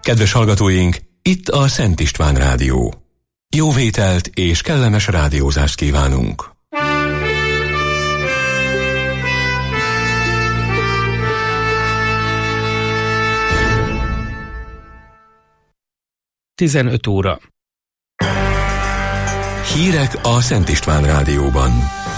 Kedves hallgatóink, itt a Szent István Rádió. Jó vételt és kellemes rádiózást kívánunk! Tizenöt óra. Hírek a Szent István Rádióban.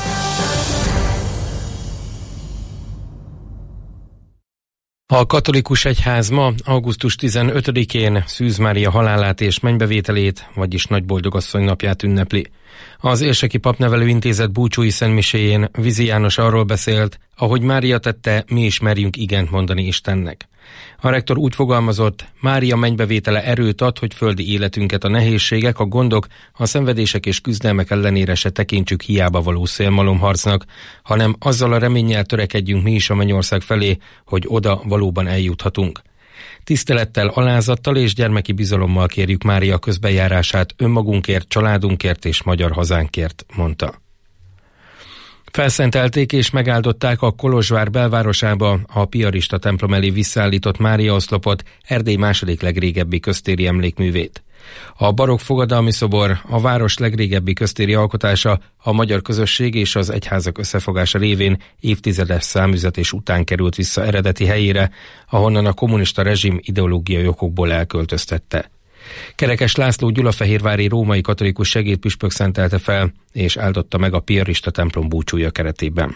A katolikus egyház ma, augusztus 15-én Szűz Mária halálát és mennybevételét, vagyis Nagyboldogasszony napját ünnepli. Az Érseki Papnevelő Intézet búcsúi szentmiséjén Vizi János arról beszélt, ahogy Mária tette, mi is merjünk igent mondani Istennek. A rektor úgy fogalmazott, Mária mennybevétele erőt ad, hogy földi életünket a nehézségek, a gondok, a szenvedések és küzdelmek ellenére se tekintsük hiába való szélmalomharcnak, hanem azzal a reménnyel törekedjünk mi is a mennyország felé, hogy oda valóban eljuthatunk. Tisztelettel, alázattal és gyermeki bizalommal kérjük Mária közbenjárását önmagunkért, családunkért és magyar hazánkért, mondta. Felszentelték és megáldották a Kolozsvár belvárosába a piarista templom elé visszaállított Mária oszlopot, Erdély második legrégebbi köztéri emlékművét. A barokk fogadalmi szobor a város legrégebbi köztéri alkotása, a magyar közösség és az egyházak összefogása révén évtizedes száműzetés után került vissza eredeti helyére, ahonnan a kommunista rezsim ideológiai okokból elköltöztette. Kerekes László gyulafehérvári római katolikus segédpüspök szentelte fel, és áldotta meg a piarista templom búcsúja keretében.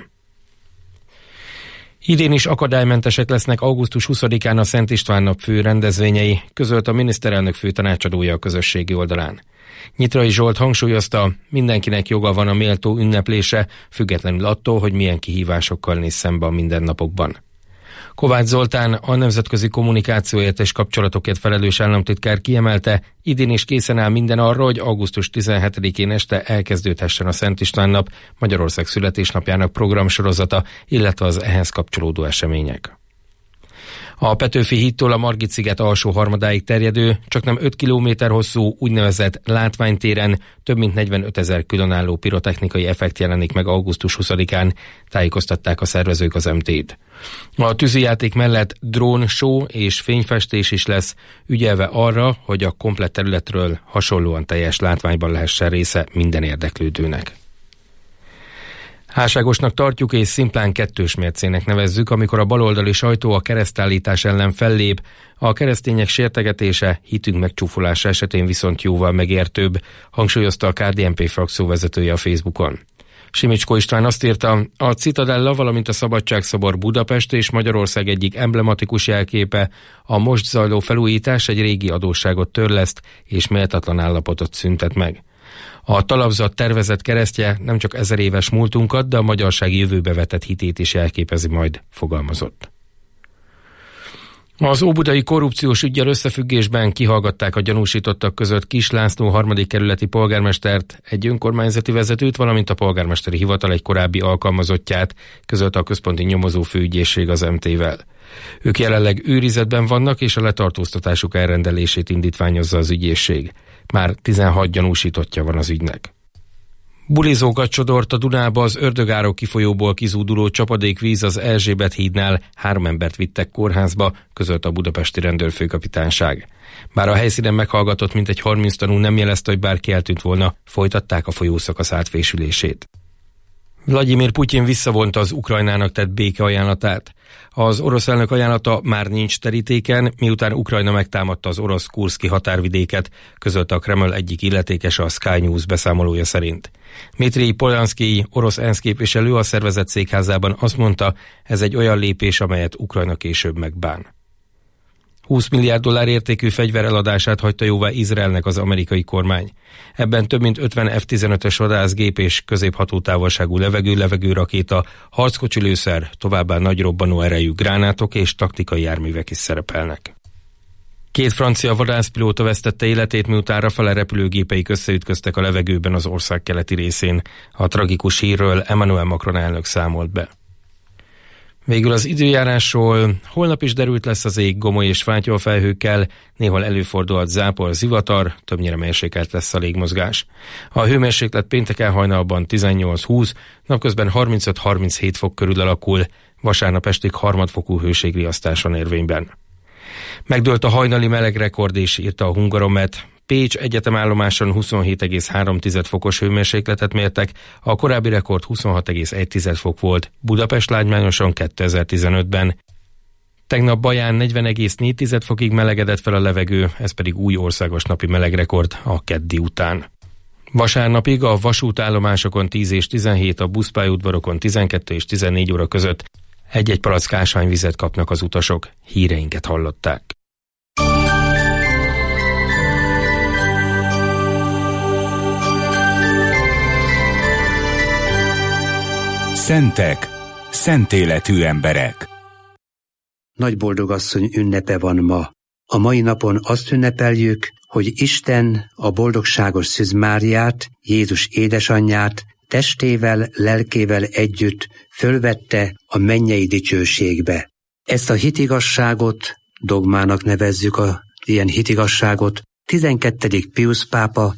Idén is akadálymentesek lesznek augusztus 20-án a Szent István nap fő rendezvényei, közölt a miniszterelnök főtanácsadója a közösségi oldalán. Nyitrai Zsolt hangsúlyozta, mindenkinek joga van a méltó ünneplése, függetlenül attól, hogy milyen kihívásokkal néz szembe a mindennapokban. Kovács Zoltán, a nemzetközi kommunikációért és kapcsolatokért felelős államtitkár kiemelte, idén is készen áll minden arra, hogy augusztus 17-én este elkezdődhessen a Szent István nap, Magyarország születésnapjának programsorozata, illetve az ehhez kapcsolódó események. A Petőfi hídtól a Margit-sziget alsó harmadáig terjedő, csaknem 5 kilométer hosszú úgynevezett látványtéren több mint 45 000 különálló pirotechnikai effekt jelenik meg augusztus 20-án, tájékoztatták a szervezők az MT-t. A tűzijáték mellett drón show és fényfestés is lesz, ügyelve arra, hogy a komplett területről hasonlóan teljes látványban lehessen része minden érdeklődőnek. Álságosnak tartjuk és szimplán kettős mércének nevezzük, amikor a baloldali sajtó a keresztállítás ellen fellép, a keresztények sértegetése, hitünk megcsúfolása esetén viszont jóval megértőbb, hangsúlyozta a KDNP frakció vezetője a Facebookon. Simicskó István azt írta, a Citadella, valamint a Szabadságszobor Budapest és Magyarország egyik emblematikus jelképe, a most zajló felújítás egy régi adósságot törleszt és méltatlan állapotot szüntet meg. A talapzat tervezett keresztje nem csak 1000 éves múltunkat, de a magyarság jövőbe vetett hitét is jelképezi majd, fogalmazott. Az óbudai korrupciós üggyel összefüggésben kihallgatták a gyanúsítottak között Kiss László 3. kerületi polgármestert, egy önkormányzati vezetőt, valamint a polgármesteri hivatal egy korábbi alkalmazottját, közölte a központi nyomozó főügyészség az MT-vel. Ők jelenleg őrizetben vannak, és a letartóztatásuk elrendelését indítványozza az ügyészség. Már 16 gyanúsítottja van az ügynek. Bulizókat sodort a Dunába az Ördögárok kifolyóból kizúduló csapadékvíz az Erzsébet hídnál, 3 embert vittek kórházba, közölt a budapesti rendőrfőkapitányság. Bár a helyszínen meghallgatott mintegy 30 tanú nem jelezte, hogy bárki eltűnt volna, folytatták a folyószakasz átfésülését. Vladimir Putyin visszavonta az Ukrajnának tett békeajánlatát. Az orosz elnök ajánlata már nincs terítéken, miután Ukrajna megtámadta az orosz Kurszki határvidéket, közölte a Kreml egyik illetékes a Sky News beszámolója szerint. Dmitrij Poljanszkij, orosz ENSZ képviselő a szervezet székházában azt mondta, ez egy olyan lépés, amelyet Ukrajna később megbán. 20 milliárd dollár értékű fegyver eladását hagyta jóvá Izraelnek az amerikai kormány. Ebben több mint 50 F-15-ös vadászgép és középhatótávolságú levegő-levegő rakéta, harckocsi lőszer, továbbá nagy robbanó erejű gránátok és taktikai járművek is szerepelnek. 2 francia vadászpilóta vesztette életét, miután Rafale repülőgépeik összeütköztek a levegőben az ország keleti részén. A tragikus hírről Emmanuel Macron elnök számolt be. Végül az időjárásról, holnap is derült lesz az ég gomoly és fátyolfelhőkkel, néhol előfordulhat zápor, zivatar, többnyire mérsékelt lesz a légmozgás. A hőmérséklet pénteken hajnalban 18-20, napközben 35-37 fok körül alakul, vasárnap estig harmadfokú hőségriasztás van érvényben. Megdőlt a hajnali melegrekord is, írta a Hungaromet. Pécs egyetemállomáson 27,3 fokos hőmérsékletet mértek, a korábbi rekord 26,1 fok volt, Budapest lágymányoson 2015-ben. Tegnap Baján 40,4 fokig melegedett fel a levegő, ez pedig új országos napi melegrekord a keddi után. Vasárnapig a vasútállomásokon 10 és 17, a buszpályaudvarokon 12 és 14 óra között egy-egy palack ásványvizet kapnak az utasok. Híreinket hallották. Szentek, szentéletű emberek. Nagyboldogasszony ünnepe van ma. A mai napon azt ünnepeljük, hogy Isten a boldogságos Szűz Máriát, Jézus édesanyját testével, lelkével együtt fölvette a mennyei dicsőségbe. Ezt a hitigasságot, dogmának nevezzük ilyen hitigasságot, 12. Piusz pápa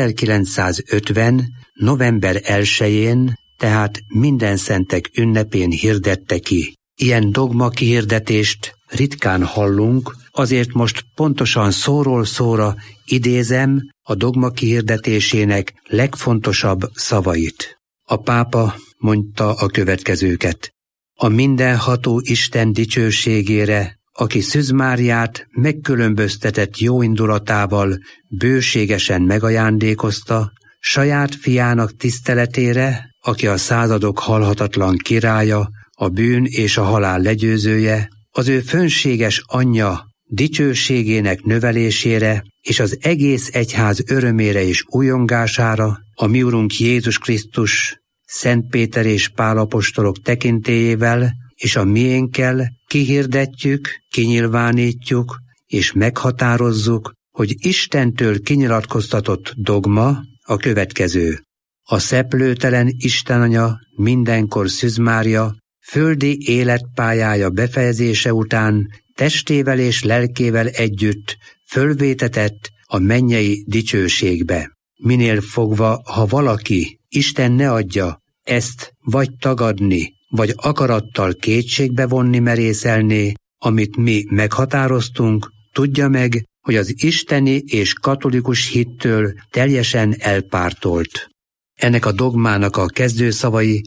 1950. november 1-én, tehát minden szentek ünnepén hirdette ki. Ilyen dogma kihirdetést ritkán hallunk, azért most pontosan szóról szóra idézem a dogma kihirdetésének legfontosabb szavait. A pápa mondta a következőket: a mindenható Isten dicsőségére, aki Szűz Máriát megkülönböztetett jóindulatával bőségesen megajándékozta, saját fiának tiszteletére, aki a századok halhatatlan királya, a bűn és a halál legyőzője, az ő fönséges anyja dicsőségének növelésére és az egész egyház örömére és újongására, a mi Urunk Jézus Krisztus, Szent Péter és Pál apostolok tekintélyével és a miénkkel kihirdetjük, kinyilvánítjuk és meghatározzuk, hogy Istentől kinyilatkoztatott dogma a következő: a szeplőtelen Istenanya, mindenkor Szűz Mária földi életpályája befejezése után testével és lelkével együtt fölvétetett a mennyei dicsőségbe. Minél fogva, ha valaki, Isten ne adja, ezt vagy tagadni, vagy akarattal kétségbe vonni merészelné, amit mi meghatároztunk, tudja meg, hogy az isteni és katolikus hittől teljesen elpártolt. Ennek a dogmának a kezdőszavai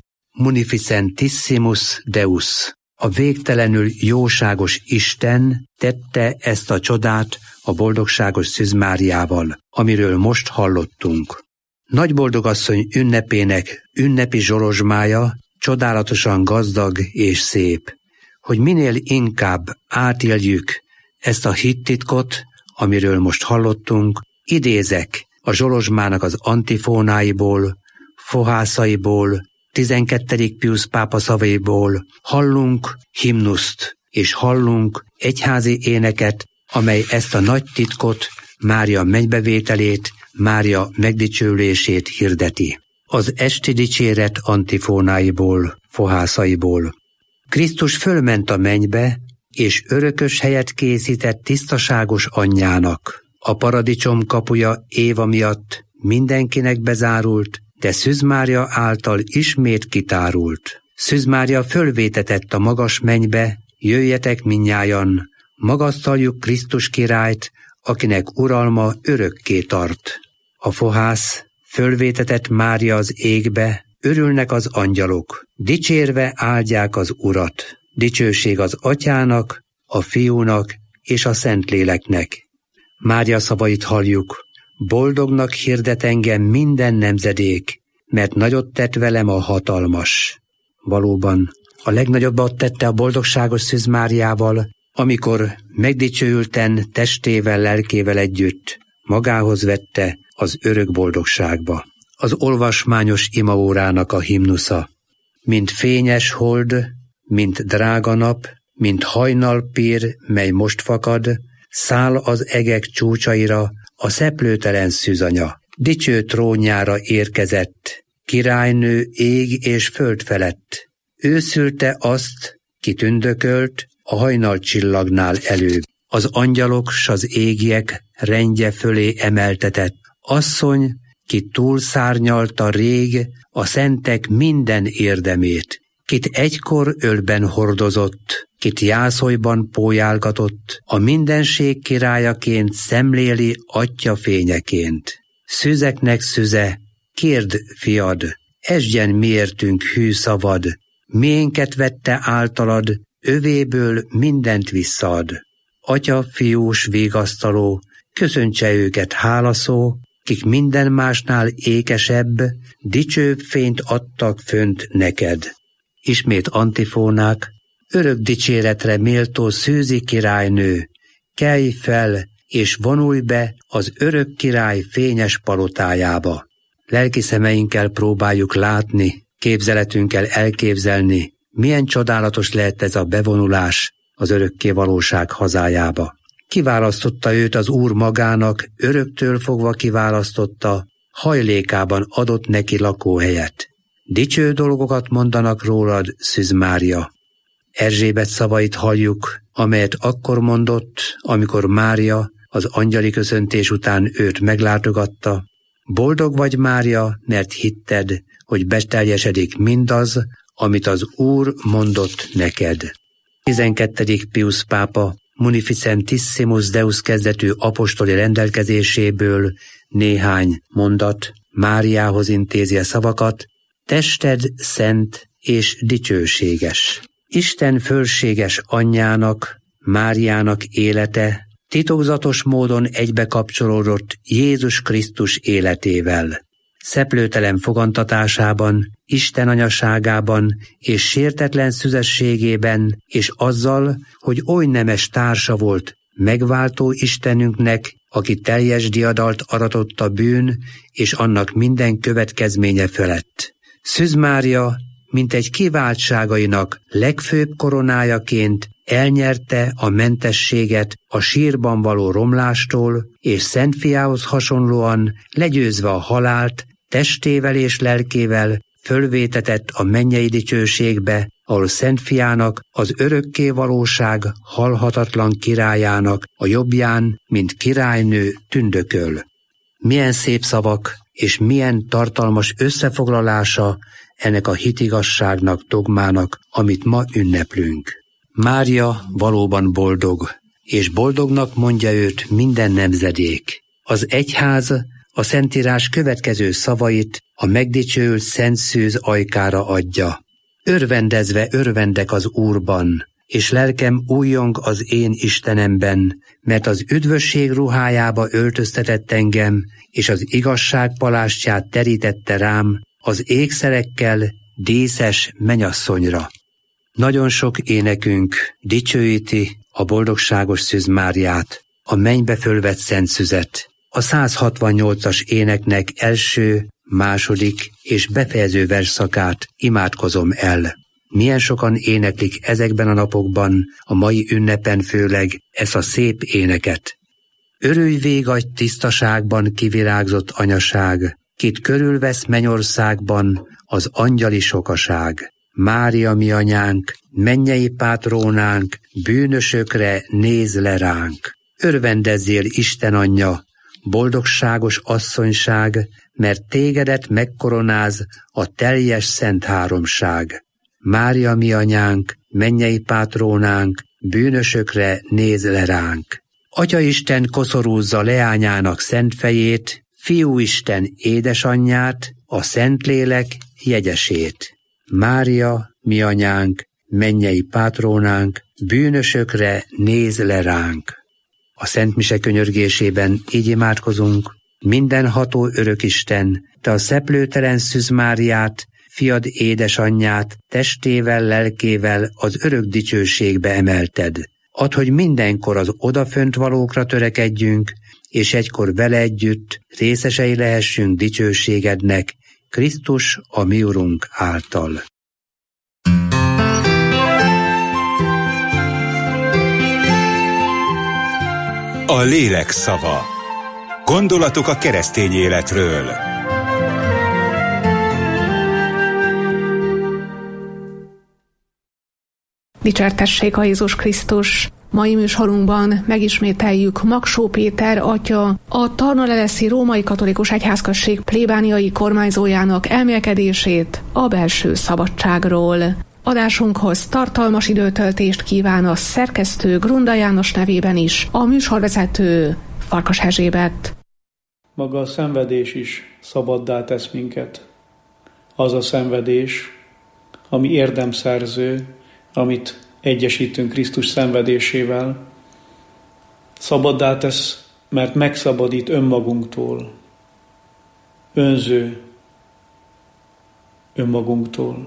Munificentissimus Deus. A végtelenül jóságos Isten tette ezt a csodát a boldogságos Szűz Máriával, amiről most hallottunk. Nagyboldogasszony ünnepének ünnepi zsolozsmája csodálatosan gazdag és szép. Hogy minél inkább átéljük ezt a hittitkot, amiről most hallottunk, idézek a zsolozsmának az antifónáiból, fohászaiból, 12. Piusz pápa szavaiból, hallunk himnuszt, és hallunk egyházi éneket, amely ezt a nagy titkot, Mária mennybevételét, Mária megdicsőlését hirdeti. Az esti dicséret antifónáiból, fohászaiból. Krisztus fölment a mennybe, és örökös helyet készített tisztaságos anyjának. A paradicsom kapuja Éva miatt mindenkinek bezárult, de Szűz Mária által ismét kitárult. Szűz Mária fölvétetett a magas mennybe, jöjjetek mindnyájan, magasztaljuk Krisztus királyt, akinek uralma örökké tart. A fohász fölvétetett Mária az égbe, örülnek az angyalok, dicsérve áldják az Urat. Dicsőség az Atyának, a Fiúnak és a Szentléleknek. Mária szavait halljuk: boldognak hirdet engem minden nemzedék, mert nagyot tett velem a hatalmas. Valóban, a legnagyobbat tette a boldogságos Szűz Máriával, amikor megdicsőülten testével, lelkével együtt magához vette az örök boldogságba. Az olvasmányos imaórának a himnusza: mint fényes hold, mint drága nap, mint hajnalpír, mely most fakad, száll az egek csúcsaira a szeplőtelen szűzanya. Dicső trónjára érkezett, királynő ég és föld felett. Ő szülte azt, ki tündökölt a hajnalcsillagnál előbb. Az angyalok s az égiek rendje fölé emeltetett. Asszony, ki túlszárnyalta rég a szentek minden érdemét. Kit egykor ölben hordozott, kit jászolban pólyálgatott, a mindenség királyaként szemléli atya fényeként. Szüzeknek szüze, kérd, fiad, esdjen miértünk hű szavad, miénket vette általad, övéből mindent visszaad. Atya, fiús, vigasztaló, köszöntse őket hálaszó, kik minden másnál ékesebb, dicsőbb fényt adtak fönt neked. Ismét antifónák, örök dicséretre méltó Szűzi királynő, kelj fel, és vonulj be az örök király fényes palotájába. Lelki szemeinkkel próbáljuk látni, képzeletünkkel elképzelni, milyen csodálatos lehet ez a bevonulás az örökké valóság hazájába. Kiválasztotta őt az Úr magának, öröktől fogva kiválasztotta, hajlékában adott neki lakóhelyet. Dicső dolgokat mondanak rólad, Szűz Mária. Erzsébet szavait halljuk, amelyet akkor mondott, amikor Mária az angyali köszöntés után őt meglátogatta. Boldog vagy, Mária, mert hitted, hogy beteljesedik mindaz, amit az Úr mondott neked. 12. Pius pápa Munificentissimus Deus kezdetű apostoli rendelkezéséből néhány mondat Máriához intézi a szavakat: tested szent és dicsőséges. Isten fölséges anyjának, Máriának élete titokzatos módon egybekapcsolódott Jézus Krisztus életével. Szeplőtelen fogantatásában, Isten anyaságában és sértetlen szüzességében, és azzal, hogy oly nemes társa volt megváltó Istenünknek, aki teljes diadalt aratott a bűn és annak minden következménye felett. Szűz Mária, mint egy kiváltságainak legfőbb koronájaként elnyerte a mentességet a sírban való romlástól, és Szent Fiához hasonlóan legyőzve a halált, testével és lelkével fölvétetett a mennyei dicsőségbe, ahol Szent Fiának, az örökké valóság halhatatlan királyának a jobbján, mint királynő tündököl. Milyen szép szavak, és milyen tartalmas összefoglalása ennek a hitigasságnak, dogmának, amit ma ünneplünk. Mária valóban boldog, és boldognak mondja őt minden nemzedék. Az egyház a Szentírás következő szavait a megdicsőült Szent Szűz ajkára adja. Örvendezve örvendek az Úrban, és lelkem újjong az én Istenemben, mert az üdvösség ruhájába öltöztetett engem, és az igazság palástját terítette rám az ékszerekkel díszes mennyasszonyra. Nagyon sok énekünk dicsőíti a boldogságos Szűz Máriát, a mennybe fölvett Szent Szüzet. A 168-as éneknek első, második és befejező versszakát imádkozom el. Milyen sokan éneklik ezekben a napokban, a mai ünnepen főleg ezt a szép éneket. Örülj végagy tisztaságban kivirágzott anyaság, kit körülvesz mennyországban az angyali sokaság. Mária mi anyánk, mennyei pátrónánk, bűnösökre néz le ránk. Örvendezzél, Isten anyja, boldogságos asszonyság, mert tégedet megkoronáz a teljes szent háromság. Mária mi anyánk, mennyei pátrónánk, bűnösökre néz le ránk. Atyaisten koszorúzza leányának szent fejét, Fiúisten édesanyját, a Szentlélek jegyesét. Mária mi anyánk, mennyei pátrónánk, bűnösökre néz le ránk. A Szent Mise könyörgésében így imádkozunk: mindenható örökisten, te a szeplőtelen Szűz Máriát, fiad édesanyját testével, lelkével az örök dicsőségbe emelted. Add, hogy mindenkor az odafönt valókra törekedjünk, és egykor vele együtt részesei lehessünk dicsőségednek, Krisztus a mi Urunk által. A lélek szava. Gondolatok a keresztény életről. Dicsértessék a Jézus Krisztus! Mai műsorunkban megismételjük Magsó Péter atya, a Tarnaleleszi Római Katolikus Egyházközség plébániai kormányzójának elmélkedését a belső szabadságról. Adásunkhoz tartalmas időtöltést kíván a szerkesztő Grunda János nevében is, a műsorvezető Farkas Erzsébet. Maga a szenvedés is szabaddá tesz minket. Az a szenvedés, ami érdemszerző, amit egyesítünk Krisztus szenvedésével. Szabaddá tesz, mert megszabadít önmagunktól, önző önmagunktól.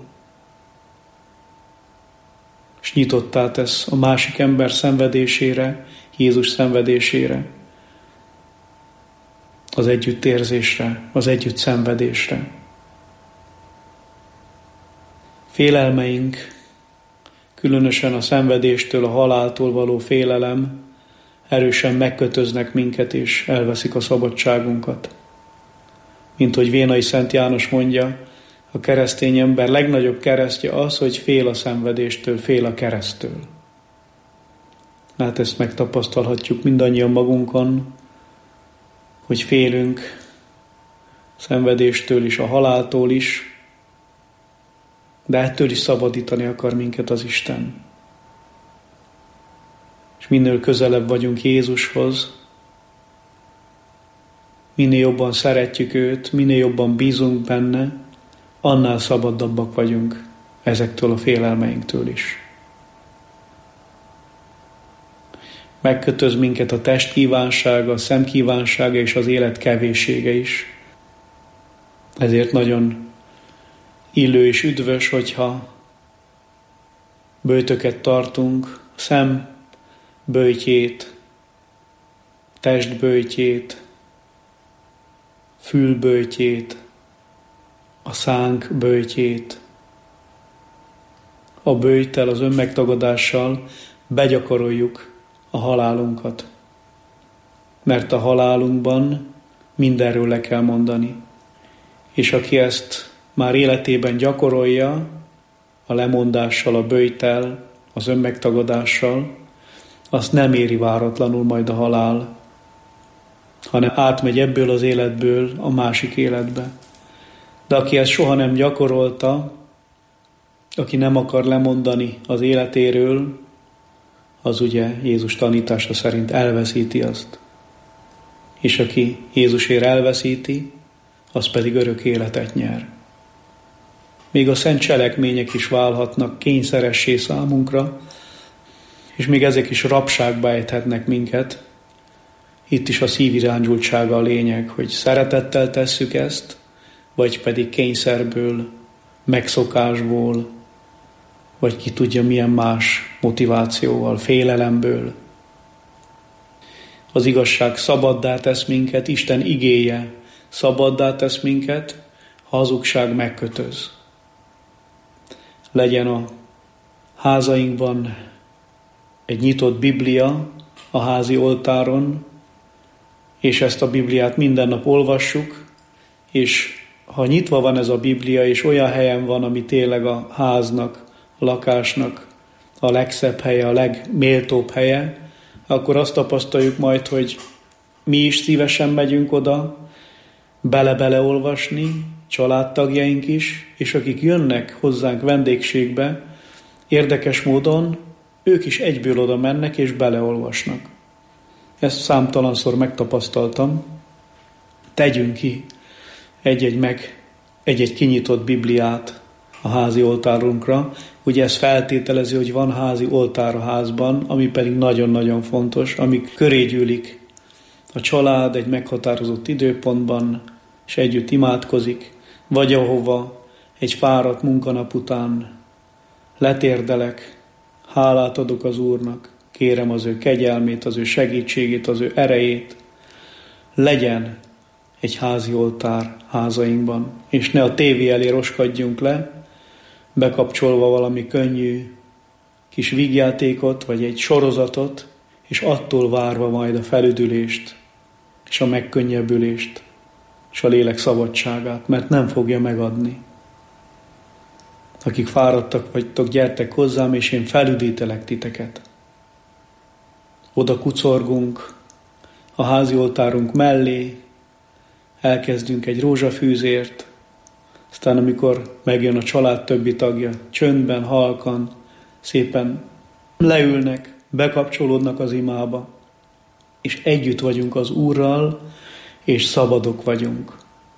És nyitottá tesz a másik ember szenvedésére, Jézus szenvedésére, az együttérzésre, az együtt szenvedésre. Félelmeink, különösen a szenvedéstől, a haláltól való félelem erősen megkötöznek minket és elveszik a szabadságunkat. Mint hogy Vénai Szent János mondja, a keresztény ember legnagyobb keresztje az, hogy fél a szenvedéstől, fél a kereszttől. Hát ezt megtapasztalhatjuk mindannyian magunkon, hogy félünk a szenvedéstől is, a haláltól is, de ettől is szabadítani akar minket az Isten. És minél közelebb vagyunk Jézushoz, minél jobban szeretjük őt, minél jobban bízunk benne, annál szabadabbak vagyunk ezektől a félelmeinktől is. Megkötöz minket a test kívánsága, a szem kívánsága és az élet kevéssége is. Ezért nagyon illő és üdvös, hogyha böjtöket tartunk, a szem böjtjét, test böjtjét, fül böjtjét, a szánk böjtjét. A böjttel, az önmegtagadással begyakoroljuk a halálunkat. Mert a halálunkban mindenről le kell mondani. És aki ezt már életében gyakorolja, a lemondással, a böjttel, az önmegtagadással, azt nem éri váratlanul majd a halál, hanem átmegy ebből az életből a másik életbe. De aki ezt soha nem gyakorolta, aki nem akar lemondani az életéről, az ugye Jézus tanítása szerint elveszíti azt. És aki Jézusért elveszíti, az pedig örök életet nyer. Még a szent cselekmények is válhatnak kényszeressé számunkra, és még ezek is rabságba ejthetnek minket. Itt is a szívirányultsága a lényeg, hogy szeretettel tesszük ezt, vagy pedig kényszerből, megszokásból, vagy ki tudja milyen más motivációval, félelemből. Az igazság szabaddá tesz minket, Isten igéje szabaddá tesz minket, a hazugság megkötöz. Legyen a házainkban egy nyitott Biblia a házi oltáron, és ezt a Bibliát minden nap olvassuk, és ha nyitva van ez a Biblia, és olyan helyen van, ami tényleg a háznak, a lakásnak a legszebb helye, a legméltóbb helye, akkor azt tapasztaljuk majd, hogy mi is szívesen megyünk oda, bele-bele olvasni, családtagjaink is, és akik jönnek hozzánk vendégségbe, érdekes módon ők is egyből oda mennek és beleolvasnak. Ezt számtalanszor megtapasztaltam. Tegyünk ki egy-egy kinyitott Bibliát a házi oltárunkra. Ugye ez feltételezi, hogy van házi oltár a házban, ami pedig nagyon-nagyon fontos, ami köré gyűlik a család egy meghatározott időpontban, és együtt imádkozik, vagy ahova egy fáradt munkanap után letérdelek, hálát adok az Úrnak, kérem az ő kegyelmét, az ő segítségét, az ő erejét. Legyen egy házi oltár házainkban, és ne a tévé elé roskadjunk le, bekapcsolva valami könnyű kis vígjátékot, vagy egy sorozatot, és attól várva majd a felüdülést, és a megkönnyebbülést, és a lélek szabadságát, mert nem fogja megadni. Akik fáradtak vagytok, gyertek hozzám, és én felüdítelek titeket. Oda kucorgunk a házi oltárunk mellé, elkezdünk egy rózsafűzért, Aztán amikor megjön a család többi tagja, csöndben, halkan, szépen leülnek, bekapcsolódnak az imába, és együtt vagyunk az Úrral, és szabadok vagyunk.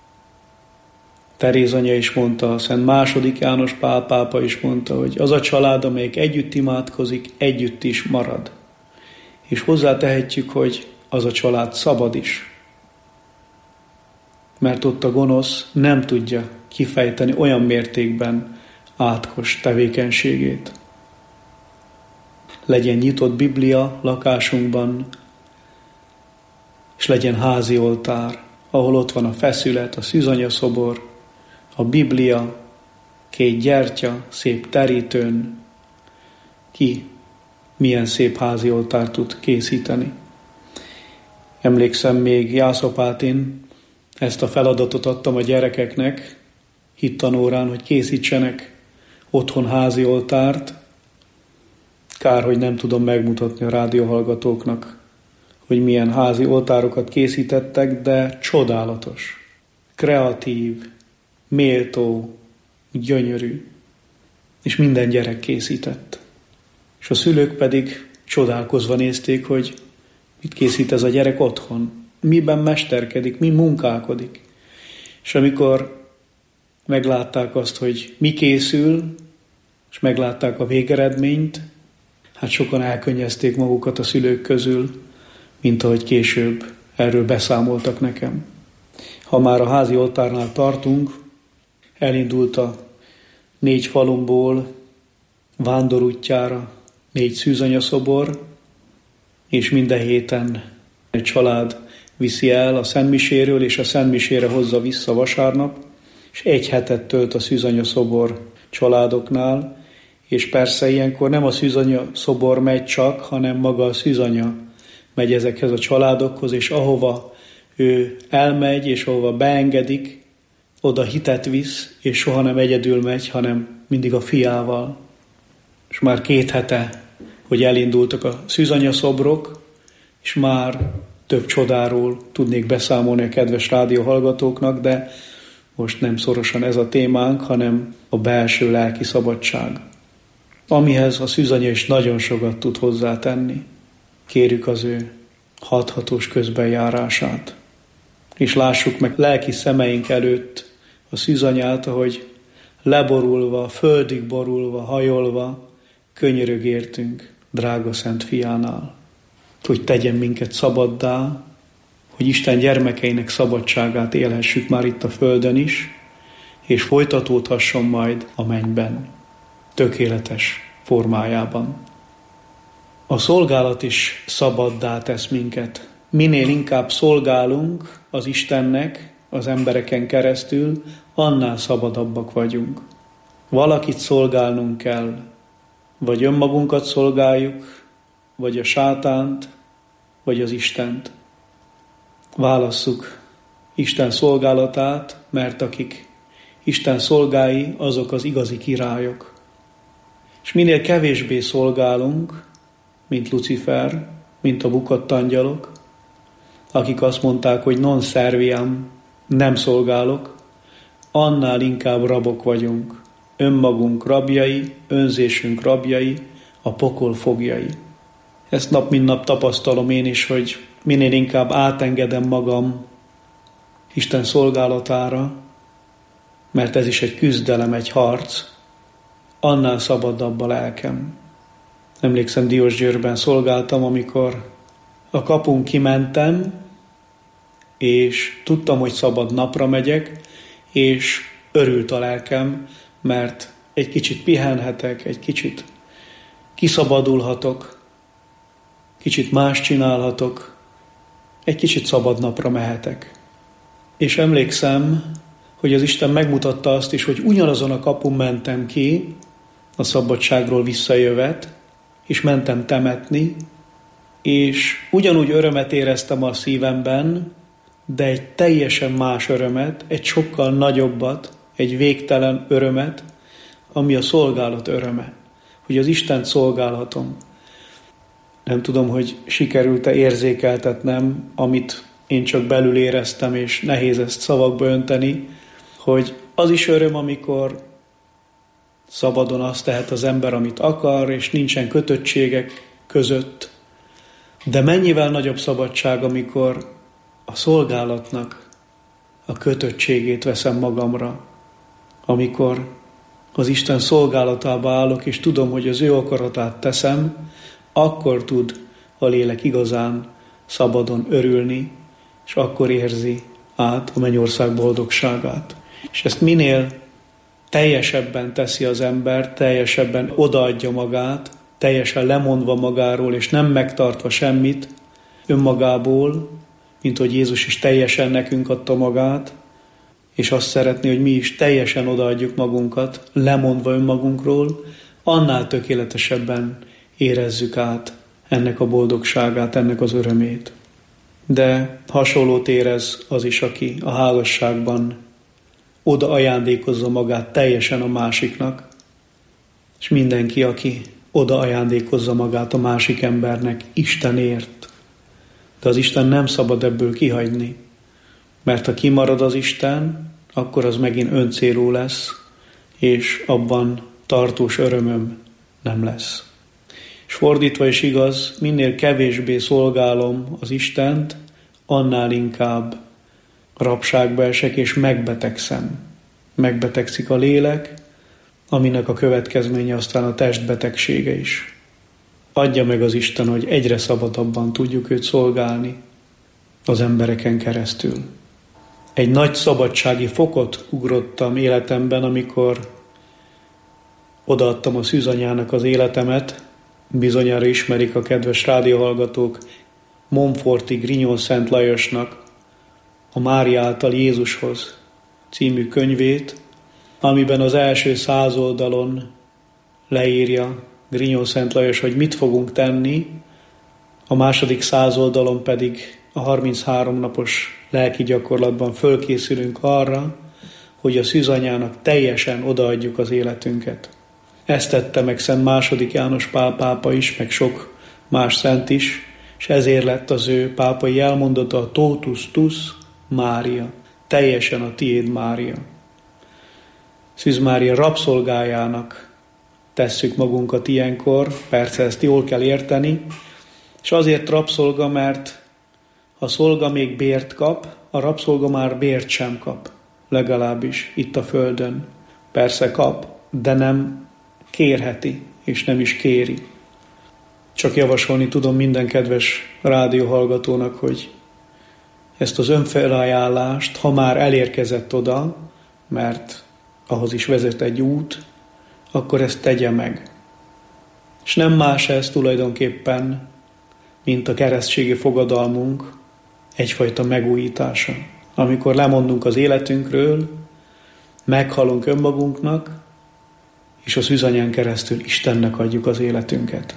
Teréz anya is mondta, a Szent II. János Pál pápa is mondta, hogy az a család, amelyik együtt imádkozik, együtt is marad. És hozzátehetjük, hogy az a család szabad is. Mert ott a gonosz nem tudja kifejteni olyan mértékben átkos tevékenységét. Legyen nyitott Biblia lakásunkban, és legyen házi oltár, ahol ott van a feszület, a szűzanyaszobor, a Biblia, 2 gyertya, szép terítőn. Ki milyen szép házi oltárt tud készíteni. Emlékszem, még Jászopátén ezt a feladatot adtam a gyerekeknek, hittanórán, hogy készítsenek otthon házi oltárt. Kár, hogy nem tudom megmutatni a rádióhallgatóknak, hogy milyen házi oltárokat készítettek, de csodálatos, kreatív, méltó, gyönyörű, és minden gyerek készített. És a szülők pedig csodálkozva nézték, hogy mit készít ez a gyerek otthon, miben mesterkedik, mi munkálkodik. És amikor meglátták azt, hogy mi készül, és meglátták a végeredményt, hát sokan elkönnyezték magukat a szülők közül, mint ahogy később erről beszámoltak nekem. Ha már a házi oltárnál tartunk, elindult a 4 falumból vándorútjára 4 szűzanyaszobor, és minden héten egy család viszi el a szentmiséről, és a szentmisére hozza vissza vasárnap, és 1 hetet tölt a szűzanyaszobor családoknál, és persze ilyenkor nem a szűzanyaszobor megy csak, hanem maga a szűzanya megy ezekhez a családokhoz, és ahova ő elmegy, és ahova beengedik, oda hitet visz, és soha nem egyedül megy, hanem mindig a fiával. És már 2 hete, hogy elindultak a szűzanyaszobrok, és már több csodáról tudnék beszámolni a kedves rádióhallgatóknak, de most nem szorosan ez a témánk, hanem a belső lelki szabadság, amihez a szűzanya is nagyon sokat tud hozzátenni. Kérjük az ő hathatós közbenjárását, és lássuk meg lelki szemeink előtt a szűzanyát, ahogy leborulva, földig borulva, hajolva, könyörög értünk drága Szent Fiánál, hogy tegyen minket szabaddá, hogy Isten gyermekeinek szabadságát élhessük már itt a földön is, és folytatódhasson majd a mennyben, tökéletes formájában. A szolgálat is szabaddá tesz minket. Minél inkább szolgálunk az Istennek, az embereken keresztül, annál szabadabbak vagyunk. Valakit szolgálnunk kell, vagy önmagunkat szolgáljuk, vagy a sátánt, vagy az Istent. Válasszuk Isten szolgálatát, mert akik Isten szolgái, azok az igazi királyok. És minél kevésbé szolgálunk, mint Lucifer, mint a bukott angyalok, akik azt mondták, hogy non serviam, nem szolgálok, annál inkább rabok vagyunk. Önmagunk rabjai, önzésünk rabjai, a pokol fogjai. Ezt nap mint nap tapasztalom én is, hogy minél inkább átengedem magam Isten szolgálatára, mert ez is egy küzdelem, egy harc, annál szabadabb a lelkem. Emlékszem, Diósgyőrben szolgáltam, amikor a kapun kimentem, és tudtam, hogy szabad napra megyek, és örült a lelkem, mert egy kicsit pihenhetek, egy kicsit kiszabadulhatok, kicsit más csinálhatok, egy kicsit szabad napra mehetek. És emlékszem, hogy az Isten megmutatta azt is, hogy ugyanazon a kapun mentem ki, a szabadságról visszajövet, és mentem temetni, és ugyanúgy örömet éreztem a szívemben, de egy teljesen más örömet, egy sokkal nagyobbat, egy végtelen örömet, ami a szolgálat öröme, hogy az Istent szolgálhatom. Nem tudom, hogy sikerült-e érzékeltetnem, amit én csak belül éreztem, és nehéz ezt szavakba önteni, hogy Az is öröm, amikor szabadon azt tehet az ember, amit akar, és nincsen kötöttségek között. De mennyivel nagyobb szabadság, amikor a szolgálatnak a kötöttségét veszem magamra, amikor az Isten szolgálatába állok, és tudom, hogy az ő akaratát teszem, akkor tud a lélek igazán szabadon örülni, és akkor érzi át a mennyország boldogságát. És ezt minél teljesebben teszi az ember, teljesebben odaadja magát, teljesen lemondva magáról, és nem megtartva semmit önmagából, mint hogy Jézus is teljesen nekünk adta magát, és azt szeretné, hogy mi is teljesen odaadjuk magunkat, lemondva önmagunkról, annál tökéletesebben érezzük át ennek a boldogságát, ennek az örömét. De hasonlót érez az is, aki a házasságban oda ajándékozza magát teljesen a másiknak, és mindenki, aki oda ajándékozza magát a másik embernek Istenért. De az Isten nem szabad ebből kihagyni, mert ha kimarad az Isten, akkor az megint öncélú lesz, és abban tartós örömöm nem lesz. És fordítva is igaz, minél kevésbé szolgálom az Istent, annál inkább rabságba esek, és megbetegszem. Megbetegszik a lélek, aminek a következménye aztán a testbetegsége is. Adja meg az Isten, hogy egyre szabadabban tudjuk őt szolgálni az embereken keresztül. Egy nagy szabadsági fokot ugrottam életemben, amikor odaadtam a szűzanyának az életemet. Bizonyára ismerik a kedves rádióhallgatók Montforti Grignon Szent Lajosnak a Mária által Jézushoz című könyvét, amiben az első 100 oldalon leírja Grignon Szent Lajos, hogy mit fogunk tenni, a második 100 oldalon pedig a 33 napos lelki gyakorlatban fölkészülünk arra, hogy a szűzanyának teljesen odaadjuk az életünket. Ezt tette meg Szent II. János Pál pápa is, meg sok más szent is, és ezért lett az ő pápai elmondata a totus tus Mária, teljesen a tiéd Mária. Szűz Mária rabszolgájának tesszük magunkat ilyenkor, persze ezt jól kell érteni, és azért rabszolga, mert a szolga még bért kap, a rabszolga már bért sem kap, legalábbis itt a földön. Persze kap, de nem kérheti, és nem is kéri. Csak javasolni tudom minden kedves rádióhallgatónak, hogy ezt az önfelajánlást, ha már elérkezett oda, mert ahhoz is vezet egy út, akkor ezt tegye meg. És nem más ez tulajdonképpen, mint a keresztségi fogadalmunk egyfajta megújítása. Amikor lemondunk az életünkről, meghalunk önmagunknak, és a szűzanyán keresztül Istennek adjuk az életünket.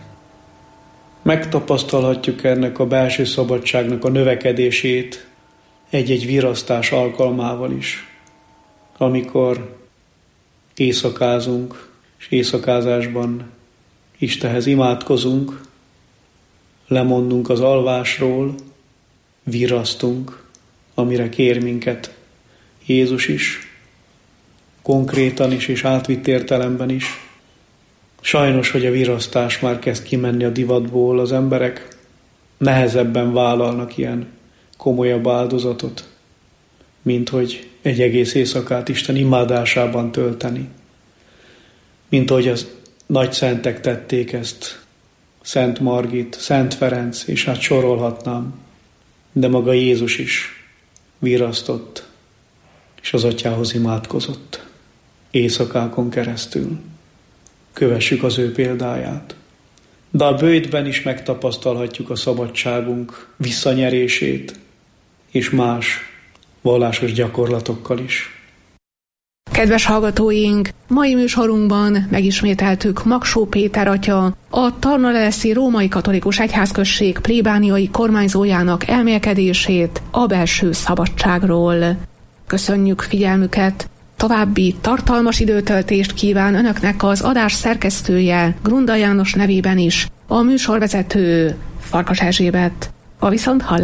Megtapasztalhatjuk ennek a belső szabadságnak a növekedését egy-egy virasztás alkalmával is. Amikor éjszakázunk, és éjszakázásban Istenhez imádkozunk, lemondunk az alvásról, virasztunk, amire kér minket Jézus is, konkrétan is és átvitt értelemben is. Sajnos, hogy a virasztás már kezd kimenni a divatból, az emberek nehezebben vállalnak ilyen komolyabb áldozatot, mint hogy egy egész éjszakát Isten imádásában tölteni. Mint ahogy az nagy szentek tették ezt, Szent Margit, Szent Ferenc, és hát sorolhatnám, de maga Jézus is virasztott, és az Atyához imádkozott éjszakákon keresztül. Kövessük az ő példáját. De a bőjtben is megtapasztalhatjuk a szabadságunk visszanyerését, és más vallásos gyakorlatokkal is. Kedves hallgatóink, mai műsorunkban megismételtük Magsó Péter atya, a Tarnaleszi Római Katolikus Egyházközség plébániai kormányzójának elmélkedését a belső szabadságról. Köszönjük figyelmüket! További tartalmas időtöltést kíván Önöknek az adás szerkesztője, Grunda János nevében is, a műsorvezető Farkas Erzsébet. A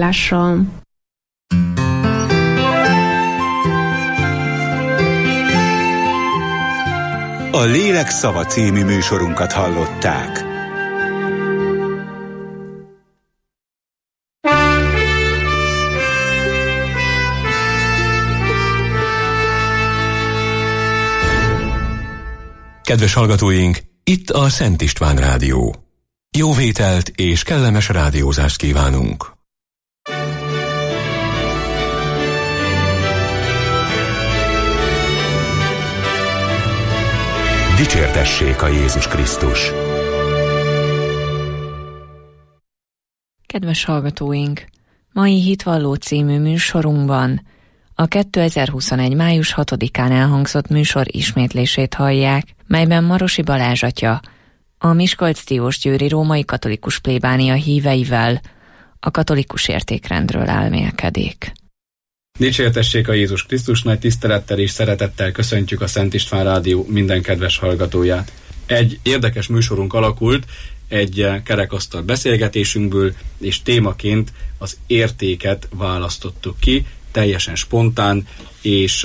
viszonthallásra! A Lélek szava című műsorunkat hallották. Kedves hallgatóink, itt a Szent István Rádió. Jó vételt és kellemes rádiózást kívánunk! Dicsértessék a Jézus Krisztus! Kedves hallgatóink! Mai Hitvalló című műsorunkban a 2021. május 6-án elhangzott műsor ismétlését hallják, melyben Marosi Balázs atya a Miskolc-Diósgyőri római katolikus plébánia híveivel a katolikus értékrendről elmélkedik. Dicsértessék a Jézus Krisztus, nagy tisztelettel és szeretettel köszöntjük a Szent István Rádió minden kedves hallgatóját. Egy érdekes műsorunk alakult egy kerekasztal beszélgetésünkből, és témaként az értéket választottuk ki, teljesen spontán és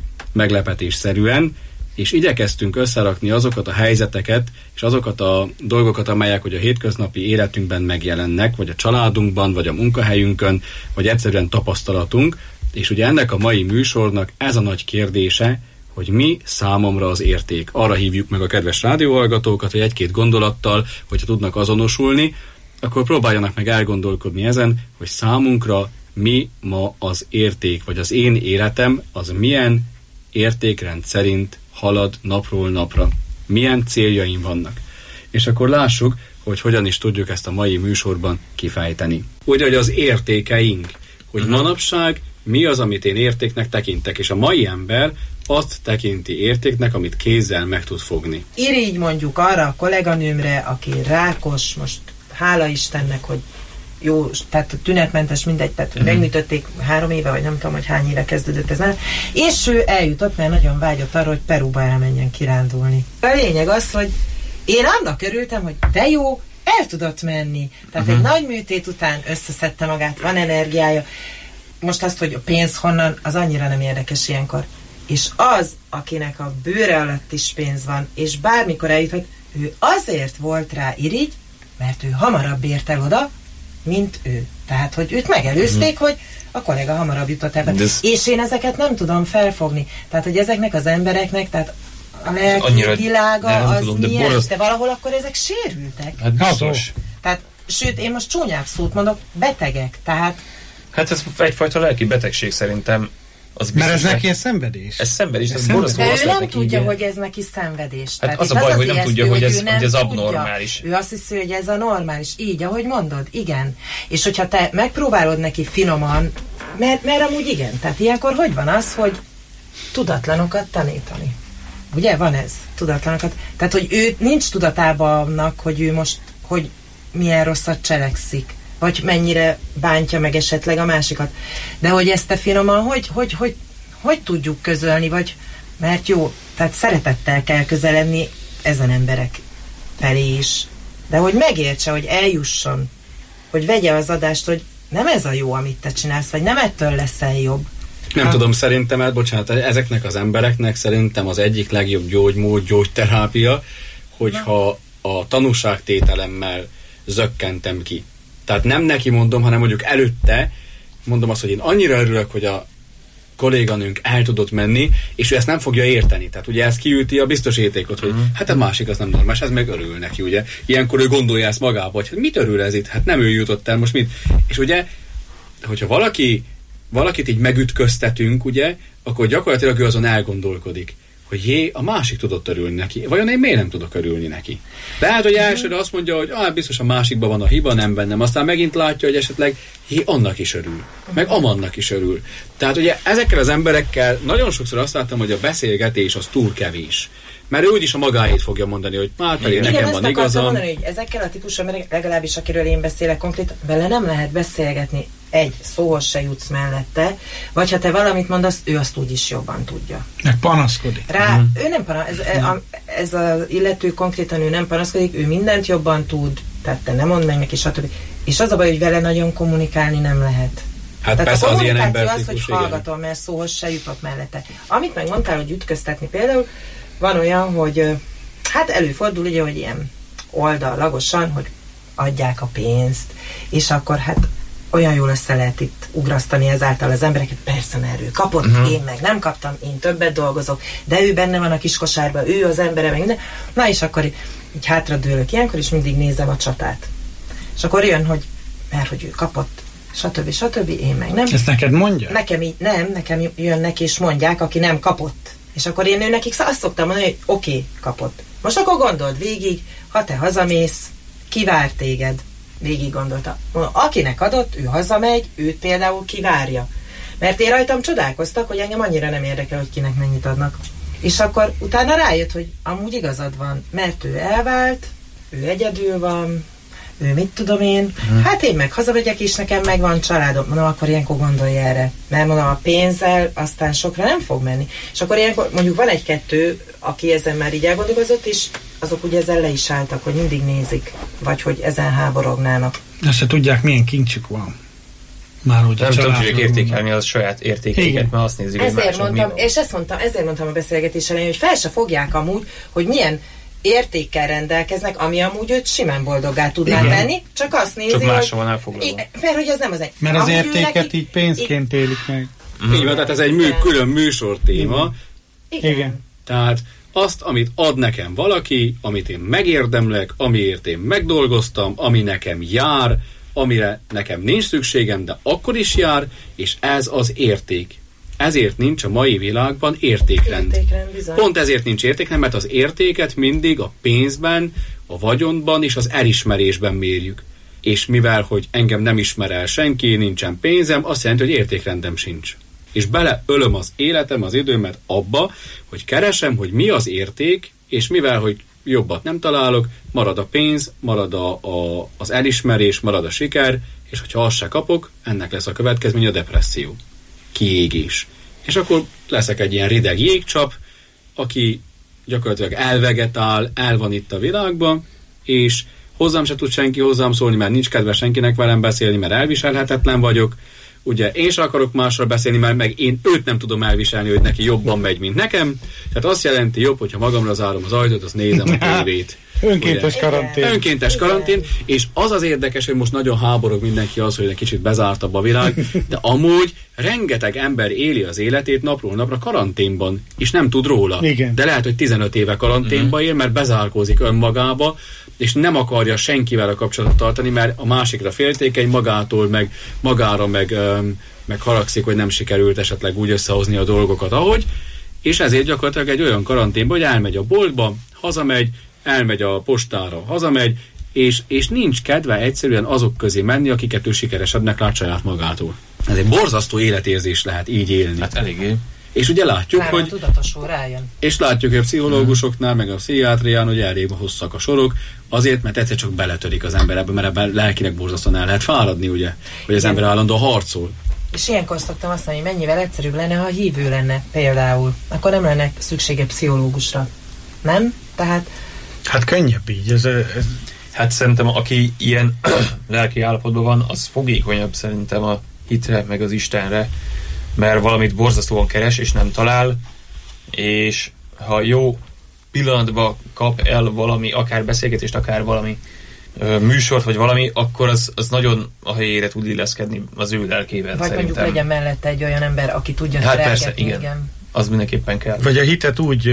meglepetésszerűen, és igyekeztünk összerakni azokat a helyzeteket és azokat a dolgokat, amelyek hogy a hétköznapi életünkben megjelennek, vagy a családunkban, vagy a munkahelyünkön, vagy egyszerűen tapasztalatunk, és ugye ennek a mai műsornak ez a nagy kérdése, hogy mi számomra az érték. Arra hívjuk meg a kedves rádióhallgatókat, hogy egy-két gondolattal, hogyha tudnak azonosulni, akkor próbáljanak meg elgondolkodni ezen, hogy számunkra mi ma az érték, vagy az én életem az milyen értékrend szerint halad napról napra. Milyen céljaim vannak. És akkor lássuk, hogy hogyan is tudjuk ezt a mai műsorban kifejteni. Ugye, hogy az értékeink, hogy manapság mi az, amit én értéknek tekintek, és a mai ember azt tekinti értéknek, amit kézzel meg tud fogni. Irigy mondjuk arra a kolléganőmre, aki rákos, most hála Istennek, hogy jó, tehát tünetmentes, mindegy, tehát megműtötték 3 éve, vagy nem tudom, hogy hány éve kezdődött ez el, és ő eljutott, mert nagyon vágyott arra, hogy Peruba elmenjen kirándulni. A lényeg az, hogy én annak örültem, hogy de jó, el tudott menni. Tehát egy nagy műtét után összeszedte magát, van energiája. Most azt, hogy a pénz honnan, az annyira nem érdekes ilyenkor. És az, akinek a bőre alatt is pénz van, és bármikor eljuthat, ő azért volt rá irigy, mert ő hamarabb ért el oda, mint ő. Tehát, hogy őt megelőzték, hogy a kollega hamarabb jutott ebben. És én ezeket nem tudom felfogni. Tehát, hogy ezeknek az embereknek, tehát a lelki világa az tudom, milyen, de valahol akkor ezek sérültek. Hát biztos. Tehát, sőt, én most csúnyább szót mondok, betegek. Tehát hát ez egyfajta lelki betegség szerintem. Az mert ez neki egy szenvedés. Ez szenvedés. De ő nem tudja, hogy ez neki szenvedés. Hát az a baj, hogy nem tudja, hogy ez abnormális. Ő azt hiszi, hogy ez a normális. Így, ahogy mondod, igen. És hogyha te megpróbálod neki finoman, mert amúgy igen. Tehát ilyenkor hogy van az, hogy tudatlanokat tanítani? Ugye, van ez? Tudatlanokat. Tehát, hogy ő nincs tudatában annak, hogy ő most, hogy milyen rosszat cselekszik. Vagy mennyire bántja meg esetleg a másikat. De hogy ezt te finoman, hogy tudjuk közölni, vagy mert jó, tehát szeretettel kell közeledni ezen emberek felé is. De hogy megértse, hogy eljusson, hogy vegye az adást, hogy nem ez a jó, amit te csinálsz, vagy nem ettől leszel jobb. Nem tudom, szerintem, bocsánat, ezeknek az embereknek szerintem az egyik legjobb gyógymód, gyógyterápia, hogyha a tanúságtételemmel zökkentem ki. Tehát nem neki mondom, hanem mondjuk előtte mondom azt, hogy én annyira örülök, hogy a kolléganőnk el tudott menni, és ő ezt nem fogja érteni. Tehát ugye ez kiüti a biztosítékot, hogy hát a másik az nem normális, ez meg örül neki, ugye. Ilyenkor ő gondolja ezt magába, hogy hát mit örül ez itt? Hát nem ő jutott el, most mit? És ugye, hogyha valakit így megütköztetünk, ugye, akkor gyakorlatilag ő azon elgondolkodik, hogy a másik tudott örülni neki. Vajon én miért nem tudok örülni neki? Lehet, hogy elsőre azt mondja, hogy biztos a másikban van a hiba, nem bennem. Aztán megint látja, hogy esetleg annak is örül. Meg amannak is örül. Tehát ugye ezekkel az emberekkel nagyon sokszor azt láttam, hogy a beszélgetés az túl kevés. Mert ő úgyis a magáét fogja mondani, hogy már pedig nekem van igazam. Mondani, hogy ezekkel a típusú emberek, legalábbis akiről én beszélek konkrétan, vele nem lehet beszélgetni. Egy szóhoz se jutsz mellette, vagy ha te valamit mondasz, ő azt úgyis jobban tudja. Meg panaszkodik. Ő nem panaszkodik. Ez az illető konkrétan ő nem panaszkodik, ő mindent jobban tud, tehát te nem mondd meg neki, stb. És az a baj, hogy vele nagyon kommunikálni nem lehet. Hát tehát persze a az ilyen kommunikáció az, hogy hallgatom, mert szóhoz se jutott mellette. Amit megmondtál, hogy ütköztetni például, van olyan, hogy hát előfordul ugye, hogy ilyen oldallagosan, hogy adják a pénzt, és akkor hát olyan jól össze lehet itt ugrasztani ezáltal az embereket, persze, mert ő kapott, én meg nem kaptam, én többet dolgozok, de ő benne van a kis kosárban, ő az embere, meg minden. Na és akkor így hátradőlök ilyenkor, és mindig nézem a csatát. És akkor jön, hogy mert hogy ő kapott, stb. Én meg nem. Ezt neked mondja? Nekem jönnek és mondják, aki nem kapott. És akkor én nekik azt szoktam mondani, hogy oké, kapott. Most akkor gondold végig, ha te hazamész, kivár téged. Végig gondolta. Akinek adott, ő hazamegy, őt például kivárja. Mert én rajtam csodálkoztak, hogy engem annyira nem érdekel, hogy kinek mennyit adnak. És akkor utána rájött, hogy amúgy igazad van, mert ő elvált, ő egyedül van, ő mit tudom én, hát én meg hazamegyek, és nekem megvan családom. Mondom, akkor ilyenkor gondolj erre. Mert mondom, a pénzzel aztán sokra nem fog menni. És akkor ilyenkor mondjuk van egy-kettő, aki ezen már így elgondolkozott, és azok ugye ezzel le is álltak, hogy mindig nézik, vagy hogy ezen háborognának. Ezt se tudják, milyen kincsük van. Már úgy nem tudjuk értékelni az saját értékeiket, mert azt nézik, ezért mondtam, és ezért mondtam a beszélgetés elején, hogy fel se fogják amúgy, hogy milyen értékkel rendelkeznek, ami amúgy őt simán boldoggá tudná tenni, csak azt nézi, csak másra van elfoglalva. Mert hogy az nem az egy. Mert az értéket így pénzként élik meg. Így van, tehát ez egy külön műsor téma. Igen. Tehát azt, amit ad nekem valaki, amit én megérdemlek, amiért én megdolgoztam, ami nekem jár, amire nekem nincs szükségem, de akkor is jár, és ez az érték. Ezért nincs a mai világban értékrend. Pont ezért nincs értékrend, mert az értéket mindig a pénzben, a vagyonban és az elismerésben mérjük. És mivel, hogy engem nem ismer el senki, nincsen pénzem, azt jelenti, hogy értékrendem sincs. És beleölöm az életem, az időmet abba, hogy keresem, hogy mi az érték, és mivel, hogy jobbat nem találok, marad a pénz, marad az elismerés, marad a siker, és hogyha azt se kapok, ennek lesz a következménye a depresszió. Kiégés. És akkor leszek egy ilyen rideg jégcsap, aki gyakorlatilag elvegetál, el van itt a világban, és hozzám se tud senki hozzám szólni, mert nincs kedve senkinek velem beszélni, mert elviselhetetlen vagyok. Ugye én sem akarok másra beszélni, mert meg én őt nem tudom elviselni, hogy neki jobban megy, mint nekem. Tehát azt jelenti jobb, hogyha magamra zárom az ajtót, azt nézem a tévét. Önkéntes karantén. Önkéntes karantén, és az az érdekes, hogy most nagyon háborog mindenki az, hogy egy kicsit bezártabb a világ, de amúgy rengeteg ember éli az életét napról napra karanténban, és nem tud róla. Igen. De lehet, hogy 15 éve karanténban él, mert bezárkózik önmagába, és nem akarja senkivel a kapcsolatot tartani, mert a másikra féltékeny, magára meg haragszik, hogy nem sikerült esetleg úgy összehozni a dolgokat, ahogy, és ezért gyakorlatilag egy olyan karanténban, hogy elmegy a boltba, hazamegy, elmegy a postára, hazamegy, és nincs kedve egyszerűen azok közé menni, akiket ő sikeresebbnek lát saját magától. Ez egy borzasztó életérzés lehet így élni. Hát eléggé. És ugye látjuk, hogy tudatosul rájön. És látjuk, hogy a pszichológusoknál, meg a pszichiátrián, hogy elég hosszak a sorok, azért, mert egyszer csak beletörik az ember ebbe, mert ebben lelkileg borzasztóan el lehet fáradni, ugye, hogy az ember állandóan harcol. És ilyenkor szoktam azt mondani, hogy mennyivel egyszerűbb lenne, ha hívő lenne például. Akkor nem lenne szüksége pszichológusra. Nem? Tehát... Hát könnyebb így. Ez... Hát szerintem, aki ilyen lelki állapotban van, az fogékonyabb szerintem a hitre, meg az Istenre, mert valamit borzasztóan keres, és nem talál, és ha jó pillanatban kap el valami, akár beszélgetést, akár valami műsort, vagy valami, akkor az nagyon a helyére tud illeszkedni az ő lelkével. Vagy szerintem. mondjuk legyen mellette egy olyan ember, aki tudja hát szerelgetni. Persze, igen. Az mindenképpen kell. Vagy a hitet úgy,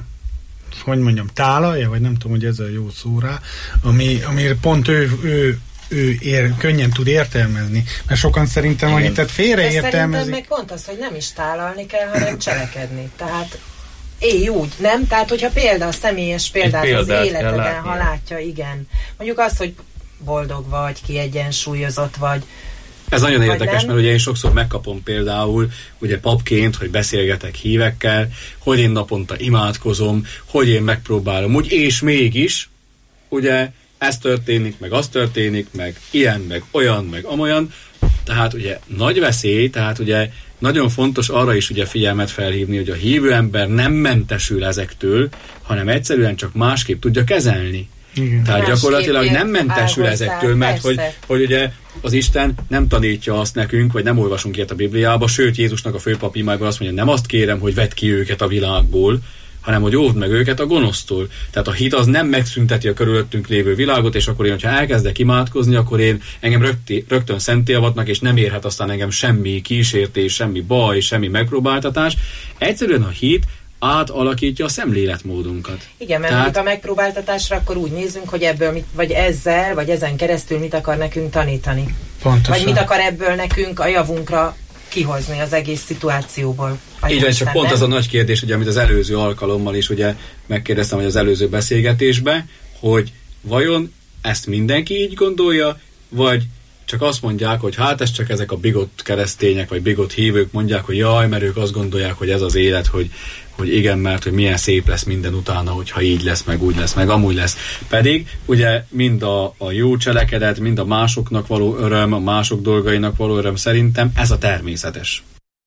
hogy mondjam, tálalja, vagy nem tudom, hogy ez a jó szó rá, amire pont ő könnyen tud értelmezni. Mert sokan szerintem a hitet félreértelmezik. Szerintem meg pont az, hogy nem is tálalni kell, hanem cselekedni. Tehát élj úgy, nem? Tehát, hogyha személyes példát az életeden, ha látja, igen. Mondjuk azt, hogy boldog vagy, kiegyensúlyozott vagy. Ez nagyon érdekes, mert ugye én sokszor megkapom például, ugye papként, hogy beszélgetek hívekkel, hogy én naponta imádkozom, hogy én megpróbálom, úgy, és mégis, ugye ez történik, meg az történik, meg ilyen, meg olyan, meg amolyan. Tehát ugye nagy veszély, tehát ugye nagyon fontos arra is ugye figyelmet felhívni, hogy a hívő ember nem mentesül ezektől, hanem egyszerűen csak másképp tudja kezelni. Igen. Tehát gyakorlatilag nem mentesül ezektől, mert hogy ugye az Isten nem tanítja azt nekünk, vagy nem olvasunk ilyet a Bibliába, sőt Jézusnak a főpapi imájában azt mondja, nem azt kérem, hogy vedd ki őket a világból, hanem hogy óvd meg őket a gonosztól. Tehát a hit az nem megszünteti a körülöttünk lévő világot, és akkor én, hogyha elkezdek imádkozni, akkor engem rögtön szenté avatnak, és nem érhet aztán engem semmi kísértés, semmi baj, semmi megpróbáltatás. Egyszerűen a hit átalakítja a szemléletmódunkat. Igen, mert tehát a megpróbáltatásra akkor úgy nézünk, hogy ebből vagy ezzel, vagy ezen keresztül mit akar nekünk tanítani. Pontosan. Vagy mit akar ebből nekünk a javunkra kihozni az egész szituációból. Így van, csak pont az a nagy kérdés, ugye, amit az előző alkalommal is ugye megkérdeztem, hogy az előző beszélgetésben, hogy vajon ezt mindenki így gondolja, vagy csak azt mondják, hogy hát ez csak ezek a bigott keresztények, vagy bigott hívők mondják, hogy jaj, mert ők azt gondolják, hogy ez az élet, hogy igen, mert hogy milyen szép lesz minden utána, hogyha így lesz, meg úgy lesz, meg amúgy lesz. Pedig ugye mind a jó cselekedet, mind a másoknak való öröm, a mások dolgainak való öröm, szerintem ez a természetes.